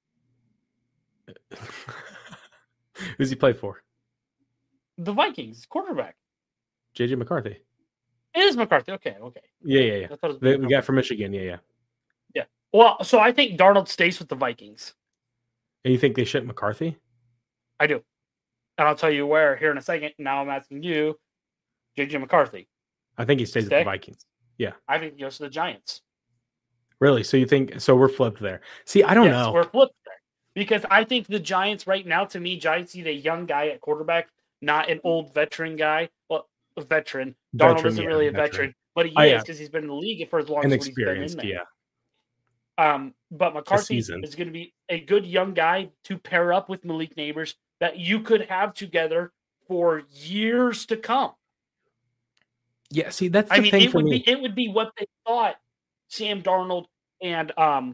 Who's he play for? The Vikings, quarterback. J J McCarthy. It is McCarthy. Okay, okay. Yeah, yeah, yeah. They, we got from Michigan. Yeah, yeah. Yeah. Well, so I think Darnold stays with the Vikings. And you think they ship McCarthy? I do. And I'll tell you where here in a second. Now I'm asking you, J J McCarthy. I think he stays Stay? with the Vikings. Yeah. I think he goes to the Giants. Really? So you think so? We're flipped there. See, I don't yes, know. We're flipped there because I think the Giants right now, to me, Giants need a young guy at quarterback, not an old veteran guy. Well, a veteran. Darnold veteran, isn't yeah, really a veteran, veteran but he oh, is because yeah. he's been in the league for as long as he's been in there. Yeah. Um, but McCarthy is going to be a good young guy to pair up with Malik Neighbors that you could have together for years to come. Yeah. See, that's the I mean, thing it for would me. be it would be what they thought. Sam Darnold and um,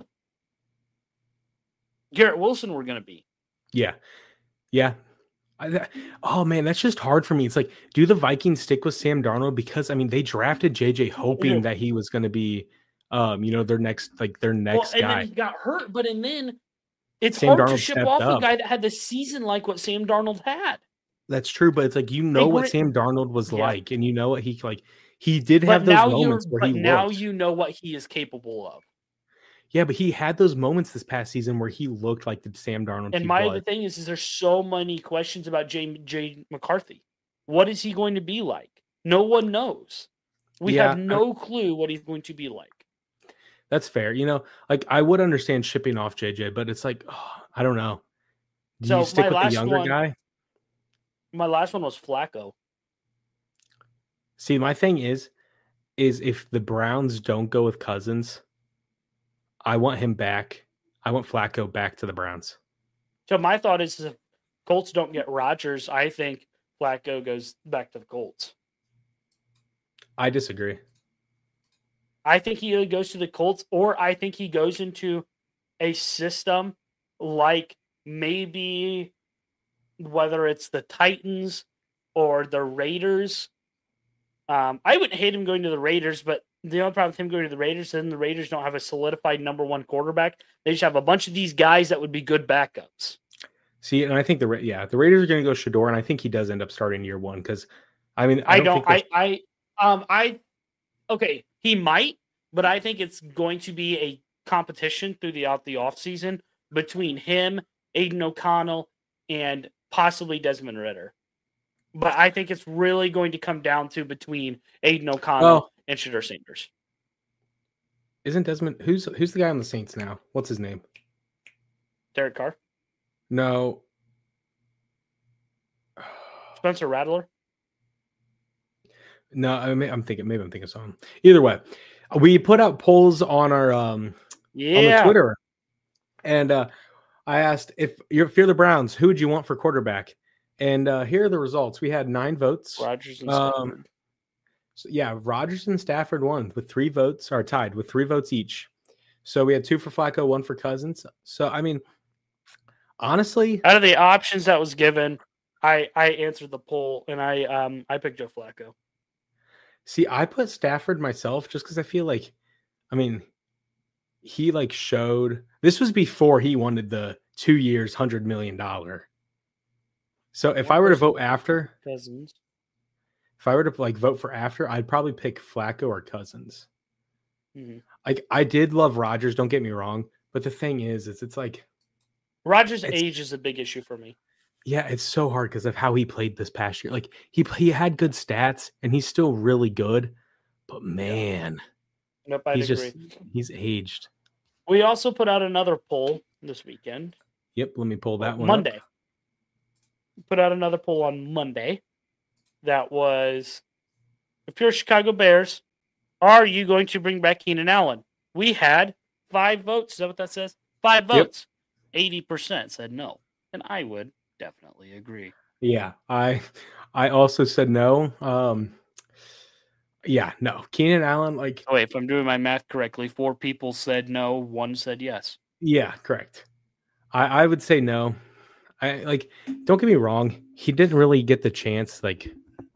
Garrett Wilson were going to be. Yeah. Yeah. I, that, oh, man, that's just hard for me. It's like, do the Vikings stick with Sam Darnold? Because, I mean, they drafted J J hoping yeah. that he was going to be, um, you know, their next, like, their next well, and guy. And then he got hurt, but and then it's Sam hard Darnold to ship off up. a guy that had the season like what Sam Darnold had. That's true, but it's like, you know what Sam Darnold was yeah. like, and you know what he, like, he did but have those moments where but he now looked. You know what he is capable of. Yeah, but he had those moments this past season where he looked like the Sam Darnold. And my other thing is, is there's so many questions about J. J. McCarthy. What is he going to be like? No one knows. We yeah, have no I, clue what he's going to be like. That's fair. You know, like I would understand shipping off J J, but it's like, oh, I don't know. Do so you stick with the younger one, guy? My last one was Flacco. See, my thing is, is if the Browns don't go with Cousins, I want him back. I want Flacco back to the Browns. So my thought is if Colts don't get Rodgers, I think Flacco goes back to the Colts. I disagree. I think he either goes to the Colts or I think he goes into a system like maybe whether it's the Titans or the Raiders. Um, I wouldn't hate him going to the Raiders, but the only problem with him going to the Raiders is then the Raiders don't have a solidified number one quarterback. They just have a bunch of these guys that would be good backups. See, and I think the yeah the Raiders are going to go Shador, and I think he does end up starting year one because I mean I, I don't, don't I I um I okay he might, but I think it's going to be a competition throughout the offseason between him, Aiden O'Connell, and possibly Desmond Ridder. But I think it's really going to come down to between Aiden O'Connell well, and Shedeur Sanders. Isn't Desmond who's who's the guy on the Saints now? What's his name? Derek Carr? No. Spencer Rattler? No, I mean, I'm thinking maybe I'm thinking something. Either way, we put out polls on our um yeah. on the Twitter, and uh, I asked if you're if you're the Browns, who would you want for quarterback? And uh, here are the results. We had nine votes. Rodgers and um, Stafford. So yeah, Rodgers and Stafford won with three votes, are tied with three votes each. So we had two for Flacco, one for Cousins. So I mean, honestly, out of the options that was given, I I answered the poll and I um I picked Joe Flacco. See, I put Stafford myself just because I feel like, I mean, he like showed this was before he wanted the two years, hundred million dollar. So if I were to vote after Cousins, if I were to like vote for after, I'd probably pick Flacco or Cousins. mm-hmm. Like I did love Rodgers, don't get me wrong, but the thing is, is it's like Rodgers' age is a big issue for me. Yeah, it's so hard because of how he played this past year. Like he he had good stats and he's still really good, but man, nope, I'd he's agree. just he's aged. We also put out another poll this weekend. Yep, let me pull that one Monday. up. Put out another poll on Monday. That was, if you're Chicago Bears, are you going to bring back Keenan Allen? We had five votes. Is that what that says? Five votes. Yep. eighty percent said no, and I would definitely agree. Yeah, I I also said no. Um, yeah, no. Keenan Allen, like oh, wait, if I'm doing my math correctly, four people said no, one said yes. Yeah, correct. I, I would say no. I like don't get me wrong, he didn't really get the chance like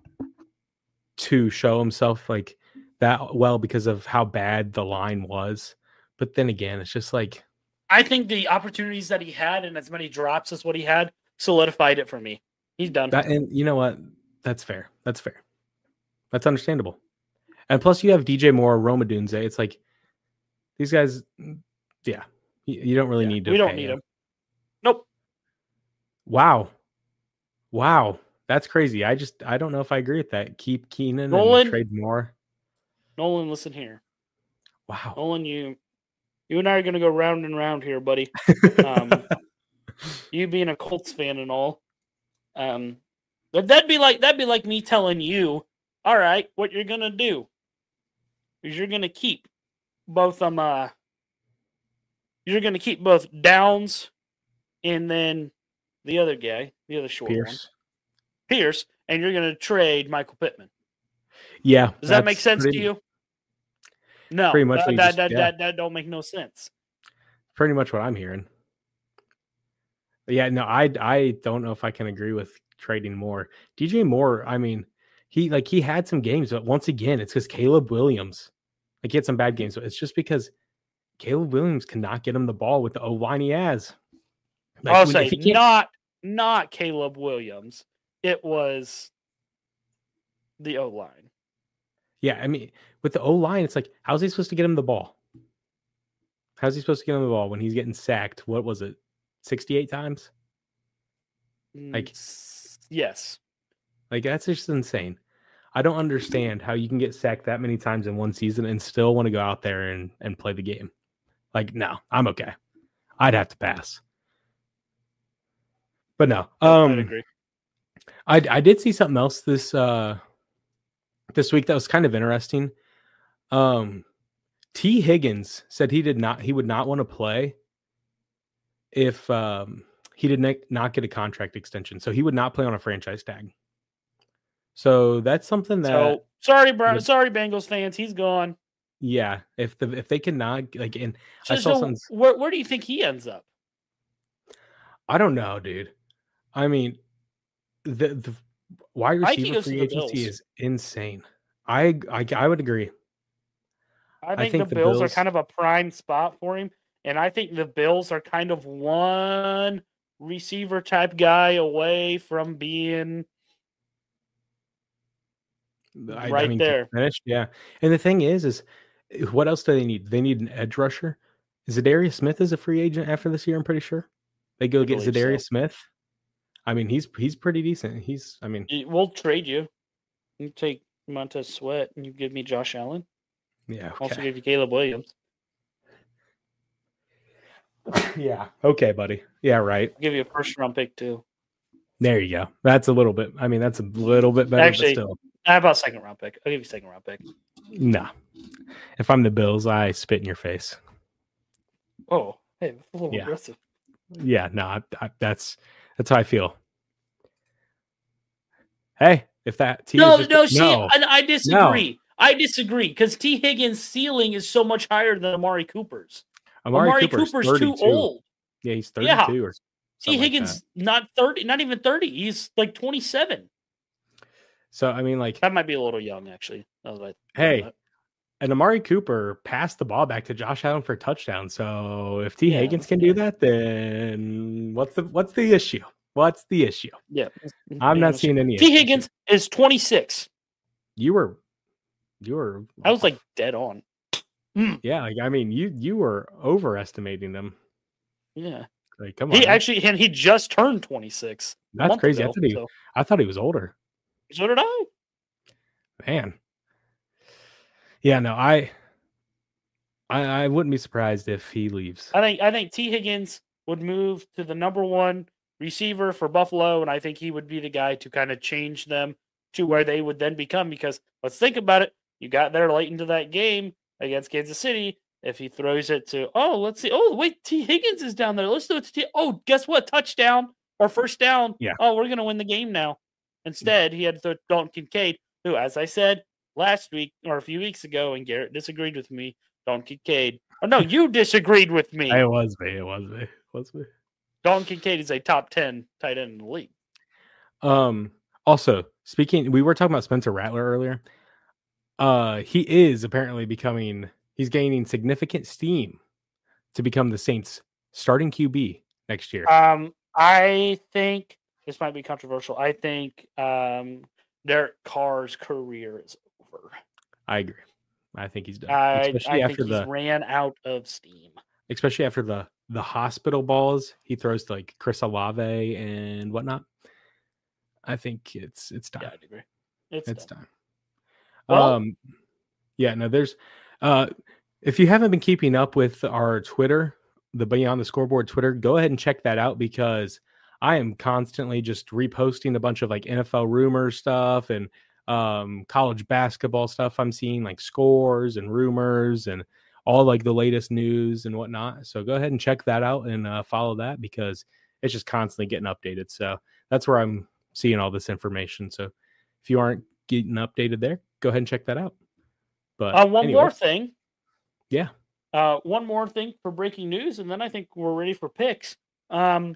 to show himself like that well because of how bad the line was. But then again, it's just like I think the opportunities that he had and as many drops as what he had solidified it for me. He's done. That, and you know what? That's fair. That's fair. That's understandable. And plus, you have D J Moore, Rome Odunze. It's like these guys. Yeah, you, you don't really yeah, need to. We don't pay need them. him. Nope. Wow, wow, that's crazy. I just I don't know if I agree with that. Keep Keenan Nolan, and trade Moore. Nolan, listen here. Wow, Nolan, you, you and I are gonna go round and round here, buddy. Um, you being a Colts fan and all. Um, but that'd be like that'd be like me telling you, all right, what you're gonna do is you're gonna keep both um uh you're gonna keep both Downs and then the other guy, the other short Pierce. one, Pierce, and you're gonna trade Michael Pittman. Yeah, does that make sense pretty, to you? No, pretty much that that, just, that, yeah. that that don't make no sense. Pretty much what I'm hearing. But yeah, no, I I don't know if I can agree with trading Moore. D J Moore, I mean, he like he had some games, but once again, it's because Caleb Williams, like he had some bad games, but it's just because Caleb Williams cannot get him the ball with the O-line he has. Like, I'll say not not Caleb Williams. It was the O-line. Yeah, I mean, with the O-line, it's like, how's he supposed to get him the ball? How's he supposed to get him the ball when he's getting sacked? What was it? sixty-eight times? Like, yes. Like, that's just insane. I don't understand how you can get sacked that many times in one season and still want to go out there and, and play the game. Like, no, I'm okay. I'd have to pass. But no. Um, I agree. I, I did see something else this uh, this week that was kind of interesting. Um, T. Higgins said he did not he would not want to play if um, he did not get a contract extension. So he would not play on a franchise tag. So that's something that. So sorry, bro. The, sorry, Bengals fans. He's gone. Yeah, if the if they cannot like, and so, I saw so some. Where where do you think he ends up? I don't know, dude. I mean, the the wide receiver free agency is insane. I, I I would agree. I think, I think the, the Bills, Bills are kind of a prime spot for him, and I think the Bills are kind of one receiver type guy away from being. I, right I mean, there. Finished, yeah. And the thing is, is what else do they need? They need an edge rusher. Zadarius Smith is a free agent after this year, I'm pretty sure. They go I get Zadarius so. Smith. I mean, he's he's pretty decent. He's, I mean. We'll trade you. You take Montez Sweat and you give me Josh Allen. Yeah. Okay. Also give you Caleb Williams. Yeah. Okay, buddy. Yeah, right. I'll give you a first round pick too. There you go. That's a little bit. I mean, that's a little bit better. Actually, but still. How about second round pick? I'll give you second round pick. Nah. If I'm the Bills, I spit in your face. Oh, hey, that's a little yeah. aggressive. Yeah, no, I, I, that's that's how I feel. Hey, if that T no, just, no, see, no, I, I disagree. No. I disagree because T. Higgins' ceiling is so much higher than Amari Cooper's. Amari, Amari Cooper's, Cooper's too old. Yeah, he's thirty-two yeah. or T. Higgins like not thirty, not even thirty. He's like twenty-seven. So I mean, like that might be a little young, actually. Like, hey, and Amari Cooper passed the ball back to Josh Allen for a touchdown. So if T. Yeah, Higgins can do that, then what's the what's the issue? What's the issue? Yeah, I'm not seeing any. T. Higgins is twenty-six. You were, you were. I was like dead on. Yeah, like I mean, you you were overestimating them. Yeah, like come on. He actually, and he just turned twenty-six. That's crazy. Ago, I thought he, so. I thought he was older. So did I. Man. Yeah, no, I, I, I wouldn't be surprised if he leaves. I think I think T. Higgins would move to the number one receiver for Buffalo, and I think he would be the guy to kind of change them to where they would then become. Because let's think about it: you got there late into that game against Kansas City. If he throws it to, oh, let's see, oh wait, T. Higgins is down there. Let's do it to T. Oh, guess what? Touchdown or first down. Yeah. Oh, we're gonna win the game now. Instead, yeah. he had to throw Dalton Kincaid, who, as I said last week or a few weeks ago, and Garrett disagreed with me. Dalton Kincaid. Oh no, you disagreed with me. It was me. It was me. It was me. Dalton Kincaid is a top ten tight end in the league. Um. Also, speaking, we were talking about Spencer Rattler earlier. Uh, he is apparently becoming. He's gaining significant steam to become the Saints' starting Q B next year. Um, I think this might be controversial. I think um, Derek Carr's career is over. I agree. I think he's done. I, especially I after think he's the, ran out of steam. Especially after the the hospital balls he throws to like Chris Olave and whatnot. I think it's it's time. Yeah, I agree. It's, it's time. time. Well, um, yeah. No, there's. Uh, if you haven't been keeping up with our Twitter, the Beyond the Scoreboard Twitter, go ahead and check that out because I am constantly just reposting a bunch of like N F L rumors stuff and um, college basketball stuff. I'm seeing like scores and rumors and all like the latest news and whatnot. So go ahead and check that out and uh, follow that because it's just constantly getting updated. So that's where I'm seeing all this information. So if you aren't getting updated there, go ahead and check that out. But uh, one anyway. more thing. Yeah. Uh, one more thing for breaking news, and then I think we're ready for picks. Um,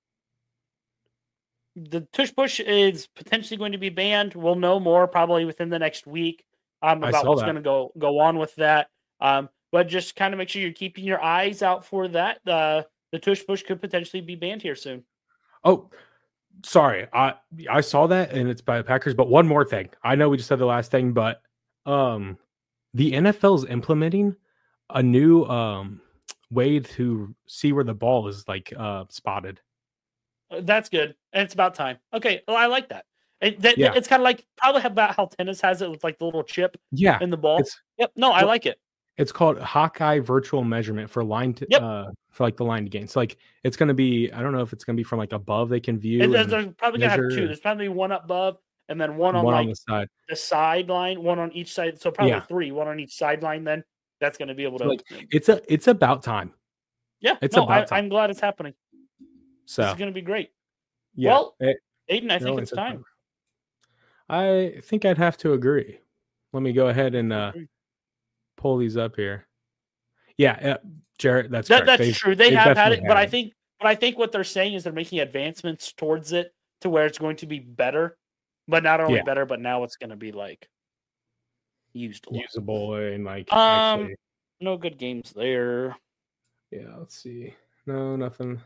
the tush push is potentially going to be banned. We'll know more probably within the next week um, about what's going to go go on with that. Um, but just kind of make sure you're keeping your eyes out for that. Uh, the tush push could potentially be banned here soon. Oh, sorry. I I saw that, and it's by the Packers. But one more thing. I know we just said the last thing, but um, the N F L is implementing a new um way to see where the ball is like uh spotted. That's good. And it's about time. Okay. Well, I like that. It, that yeah. It's kind of like probably about how tennis has it with like the little chip yeah, in the ball. It's, yep. No, I like it. It's called Hawkeye virtual measurement for line to, yep. uh for like the line to gain. So like it's gonna be I don't know if it's gonna be from like above they can view. It, there's, there's probably gonna have two. There's probably one up above and then one on one like on the side. The sideline, one on each side. So probably yeah. three, one on each sideline then. That's going to be able to. So like, it's a it's about time. Yeah, it's no, about I, time. I'm glad it's happening. So this is going to be great. Yeah. Well, it, Aiden, I think it's time. time. I think I'd have to agree. Let me go ahead and uh, pull these up here. Yeah, uh, Jarrett, that's that, that's they, true. They have had it, but I think, but I think what they're saying is they're making advancements towards it to where it's going to be better, but not only yeah. better, but now it's going to be like. Used a lot. Usable and like um actually... no good games there. Yeah, let's see. No, nothing.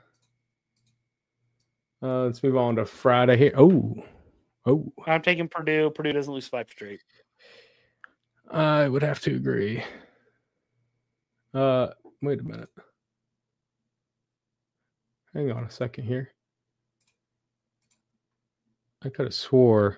Uh let's move on to Friday here. Oh, oh. I'm taking Purdue. Purdue doesn't lose five straight. I would have to agree. Uh, wait a minute. Hang on a second here. I could have swore.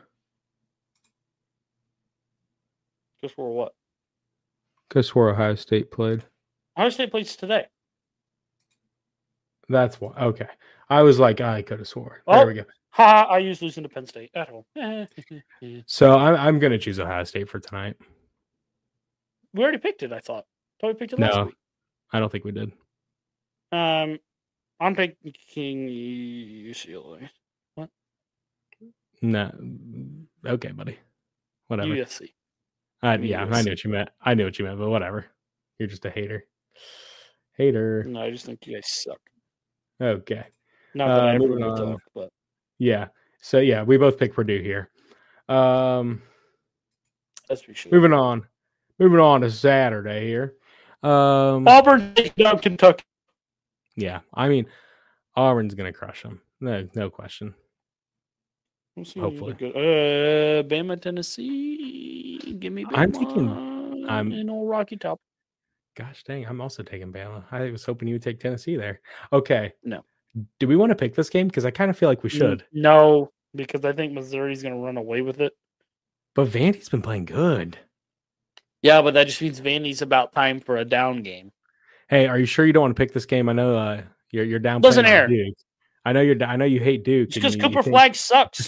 Just for what? Because where Ohio State played. Ohio State plays today. That's why. Okay. I was like, I could have swore. Oh, there we go. Ha! I used losing to Penn State at home. So I'm I'm gonna choose Ohio State for tonight. We already picked it. I thought. thought we picked it no, last week. I don't think we did. Um, I'm picking U C L A. What? No. Okay, buddy. Whatever. U S C. Uh, yeah, U S C. I knew what you meant. I knew what you meant, but whatever. You're just a hater. Hater. No, I just think you guys suck. Okay. Not that uh, I ever moving will on. talk, but yeah. So yeah, we both picked Purdue here. Um, As we should. Moving on. Moving on to Saturday here. Um, Auburn takes down Kentucky. Yeah, I mean, Auburn's gonna crush them. No, no question. Hopefully. Uh, Bama, Tennessee. Give me Bama. I'm taking. I'm in old Rocky Top. Gosh dang, I'm also taking Bama. I was hoping you would take Tennessee there. Okay. No. Do we want to pick this game? Because I kind of feel like we should. No, because I think Missouri's going to run away with it. But Vandy's been playing good. Yeah, but that just means Vandy's about time for a down game. Hey, are you sure you don't want to pick this game? I know uh, you're you're down. Listen here. Duke. I know you're. I know you hate Duke. Because you, Cooper you think... Flag sucks.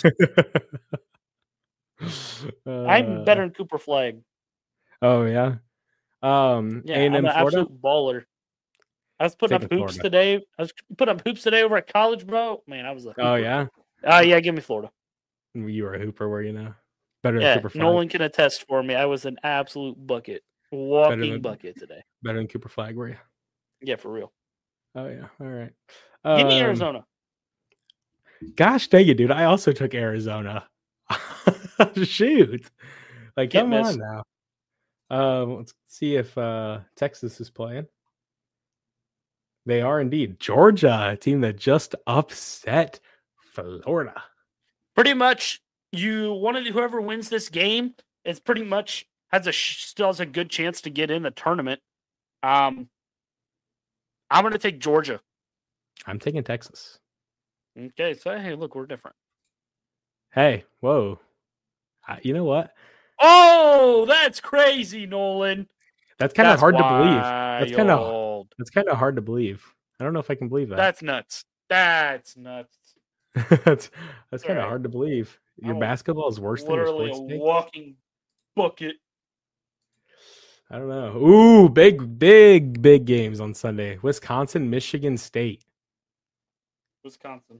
uh, I'm better than Cooper Flag. Oh yeah. Um, yeah, I'm an Florida? absolute baller. I was putting Taking up hoops Florida. today. I was putting up hoops today over at college, bro. Man, I was a hooper. Oh yeah. Oh uh, yeah, give me Florida. You were a hooper, were you now? Better yeah, than Cooper Flag. Nolan can attest for me. I was an absolute bucket, walking than, bucket today. Better than Cooper Flag, were you? Yeah, for real. Oh yeah. All right. Give um, me Arizona. Gosh dang it, dude! I also took Arizona. Shoot, like Can't come miss. on now. Um, let's see if uh, Texas is playing. They are indeed. Georgia, a team that just upset Florida. Pretty much, you wanted whoever wins this game is pretty much has a still has a good chance to get in the tournament. Um, I'm going to take Georgia. I'm taking Texas. Okay, so hey, look, we're different. Hey, whoa! Uh, you know what? Oh, that's crazy, Nolan. That's kind of hard wild. to believe. That's kind of that's kind of hard to believe. I don't know if I can believe that. That's nuts. That's nuts. that's that's kind of right. hard to believe. Your oh, basketball is worse than your sports. Literally a walking bucket. I don't know. Ooh, big, big, big games on Sunday. Wisconsin, Michigan State. Wisconsin.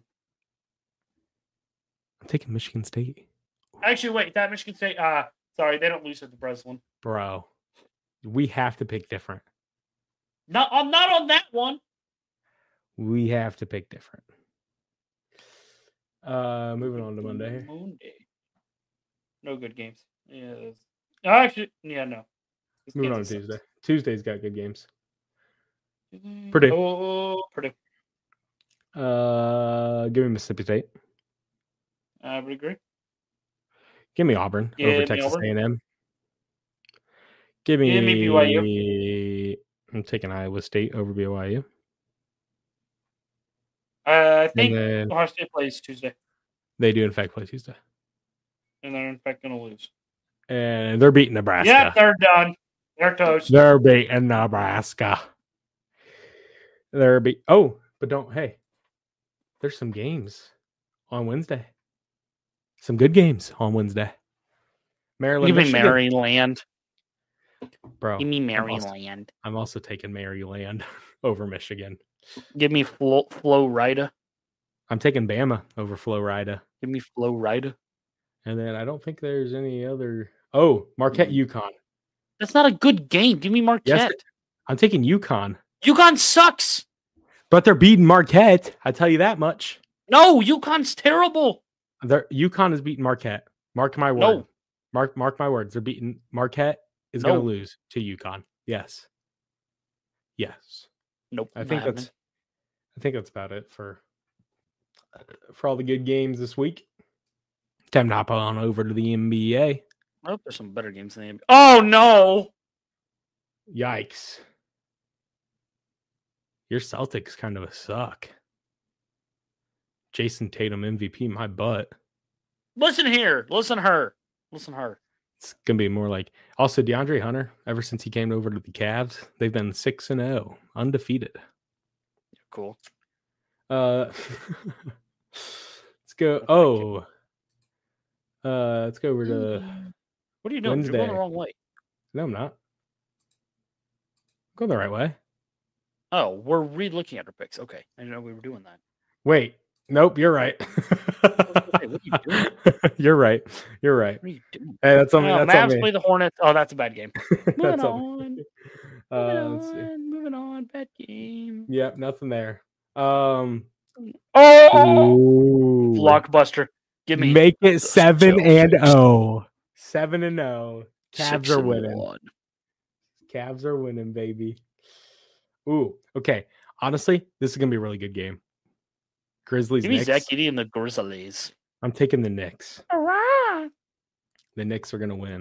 I'm taking Michigan State. Actually, wait, that Michigan State. Uh, sorry, they don't lose at the Breslin. Bro, we have to pick different. Not, I'm not on that one. We have to pick different. Uh, moving on to Monday. Monday. No good games. Yeah. Actually, yeah, no. It's moving Kansas on to Tuesday. Sucks. Tuesday's got good games. Purdue. Oh, Purdue. Uh, give me Mississippi State. I would agree. Give me Auburn yeah, over Texas Auburn. A and M. Give me, Give me B Y U. I'm taking Iowa State over B Y U. Uh, I think then, Ohio State plays Tuesday. They do, in fact, play Tuesday. And they're, in fact, going to lose. And they're beating Nebraska. Yeah, they're done. They're toast. They're beating Nebraska. They're be Oh, but don't, hey, there's some games on Wednesday. Some good games on Wednesday. Maryland. Give me Maryland. Bro. Give me Maryland. I'm also, I'm also taking Maryland over Michigan. Give me Flo, Flo Rida. I'm taking Bama over Flo Rida. Give me Flo Rida. And then I don't think there's any other. Oh, Marquette, mm-hmm. UConn. That's not a good game. Give me Marquette. Yes, I'm taking UConn. UConn sucks. But they're beating Marquette. I tell you that much. No, UConn's terrible. They're, UConn is beating Marquette. Mark my word. No. Mark mark my words. They're beating Marquette is no. going to lose to UConn. Yes. Yes. Nope. I think that's. I think that's about it for for all the good games this week. Time to hop on over to the N B A. I hope there's some better games than the N B A. Oh no! Yikes! Your Celtics kind of a suck. Jason Tatum M V P, my butt. Listen here. Listen her. Listen her. It's gonna be more like also DeAndre Hunter. Ever since he came over to the Cavs, they've been six and zero, undefeated. Cool. Uh, it's go. Oh, uh, let's go over to. What are you doing? Wednesday. You're going the wrong way. No, I'm not. Go the right way. Oh, we're re-looking at our picks. Okay, I didn't know we were doing that. Wait. Nope, you're right. Hey, what are you doing? You're right. You're right. What are you doing? Hey, that's on me. Oh, That's on Mavs me. play the Hornets. Oh, that's a bad game. Moving That's on. on me. Uh, Uh, let's see. moving on. Moving on. Bad game. Yep, nothing there. Um. Oh, Ooh. blockbuster. Give me. Make it seven and Celtics. oh. Seven and oh. Cavs Six are and winning. one. Cavs are winning, baby. Ooh. Okay. Honestly, this is gonna be a really good game. Grizzlies. Give me Knicks. Zach Edey and the Grizzlies. I'm taking the Knicks. All right. The Knicks are gonna win.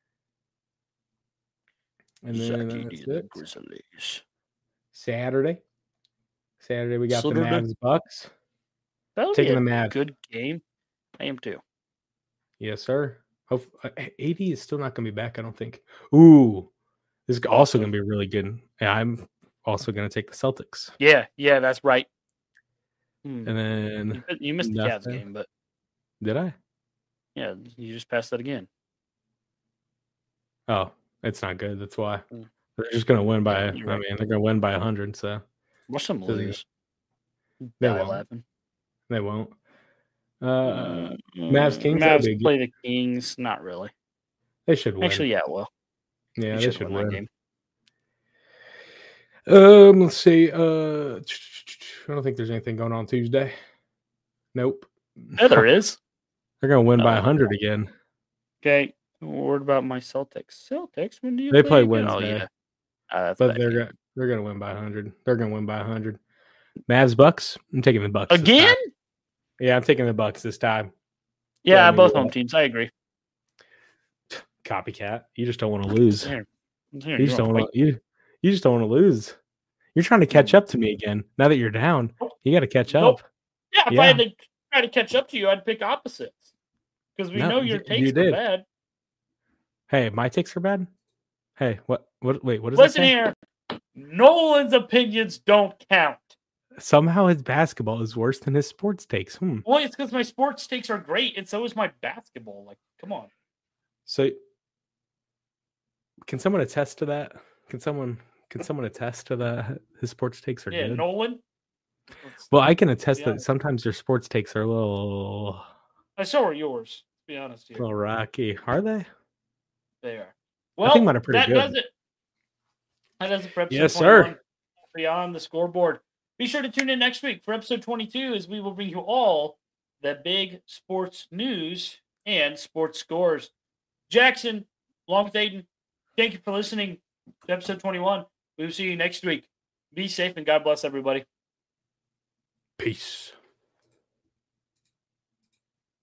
And Zach then Edey that's and the it. Grizzlies. Saturday. Saturday we got Saturday. the Mavs Bucks. That'll Taking be the a Mavs. good game. I am too. Yes, sir. Hope A D is still not gonna be back. I don't think. Ooh, this is also gonna be really good. Yeah, I'm also gonna take the Celtics. Yeah, yeah, that's right. And then you, you missed the Cavs nothing. game, but did I? yeah, you just passed that again. Oh, it's not good. That's why Mm. they're just gonna win by. I You're right. mean, they're gonna win by a hundred. So Watch them Doesn't- lose. They Die won't. laughing. they won't. Uh, Mm, Mavs Kings. Mavs Big. play the Kings. Not really. They should win. Actually, yeah, well, yeah, you they should should win win. that game. Um, let's see. Uh, I don't think there's anything going on Tuesday. Nope. Yeah, there is. They're gonna win by Oh, a hundred again. Okay. What about my Celtics? Celtics. When do you They play again? Wednesday. Oh yeah. Ah, that's But that they're game. gonna they're gonna win by a hundred. They're gonna win by a hundred. Mavs Bucks. I'm taking the Bucks this Again? time. Yeah, I'm taking the Bucks this time. Yeah, Yeah, I mean, both yeah. home teams. I agree. Copycat. You just don't want to lose. Here. Here, You just wanna don't want fight? to. You you just don't want to lose. You're trying to catch up to me again. Now that you're down, you got to catch Nope. up. Yeah, if Yeah. I had to try to catch up to you, I'd pick opposites. Because we No, know your you- takes you are did. bad. Hey, my takes are bad. Hey, what? What? Wait, what is Listen that? here. Nolan's opinions don't count. Somehow his basketball is worse than his sports takes. Hmm. Well, it's because my sports takes are great, and so is my basketball. Like, come on. So, can someone attest to that? Can someone can someone attest to that? His sports takes are Yeah, good. Nolan. Let's Well, I can attest be that honest. sometimes your sports takes are a little, Uh, so are yours. To be honest here. little rocky. Are they? They are. I Well, think mine are pretty that good. does it. That does it for episode Yes, sir. twenty-one. Beyond the Scoreboard. Be sure to tune in next week for episode twenty-two as we will bring you all the big sports news and sports scores. Jackson, along with Aiden, thank you for listening to episode twenty-one. We will see you next week. Be safe and God bless everybody. Peace.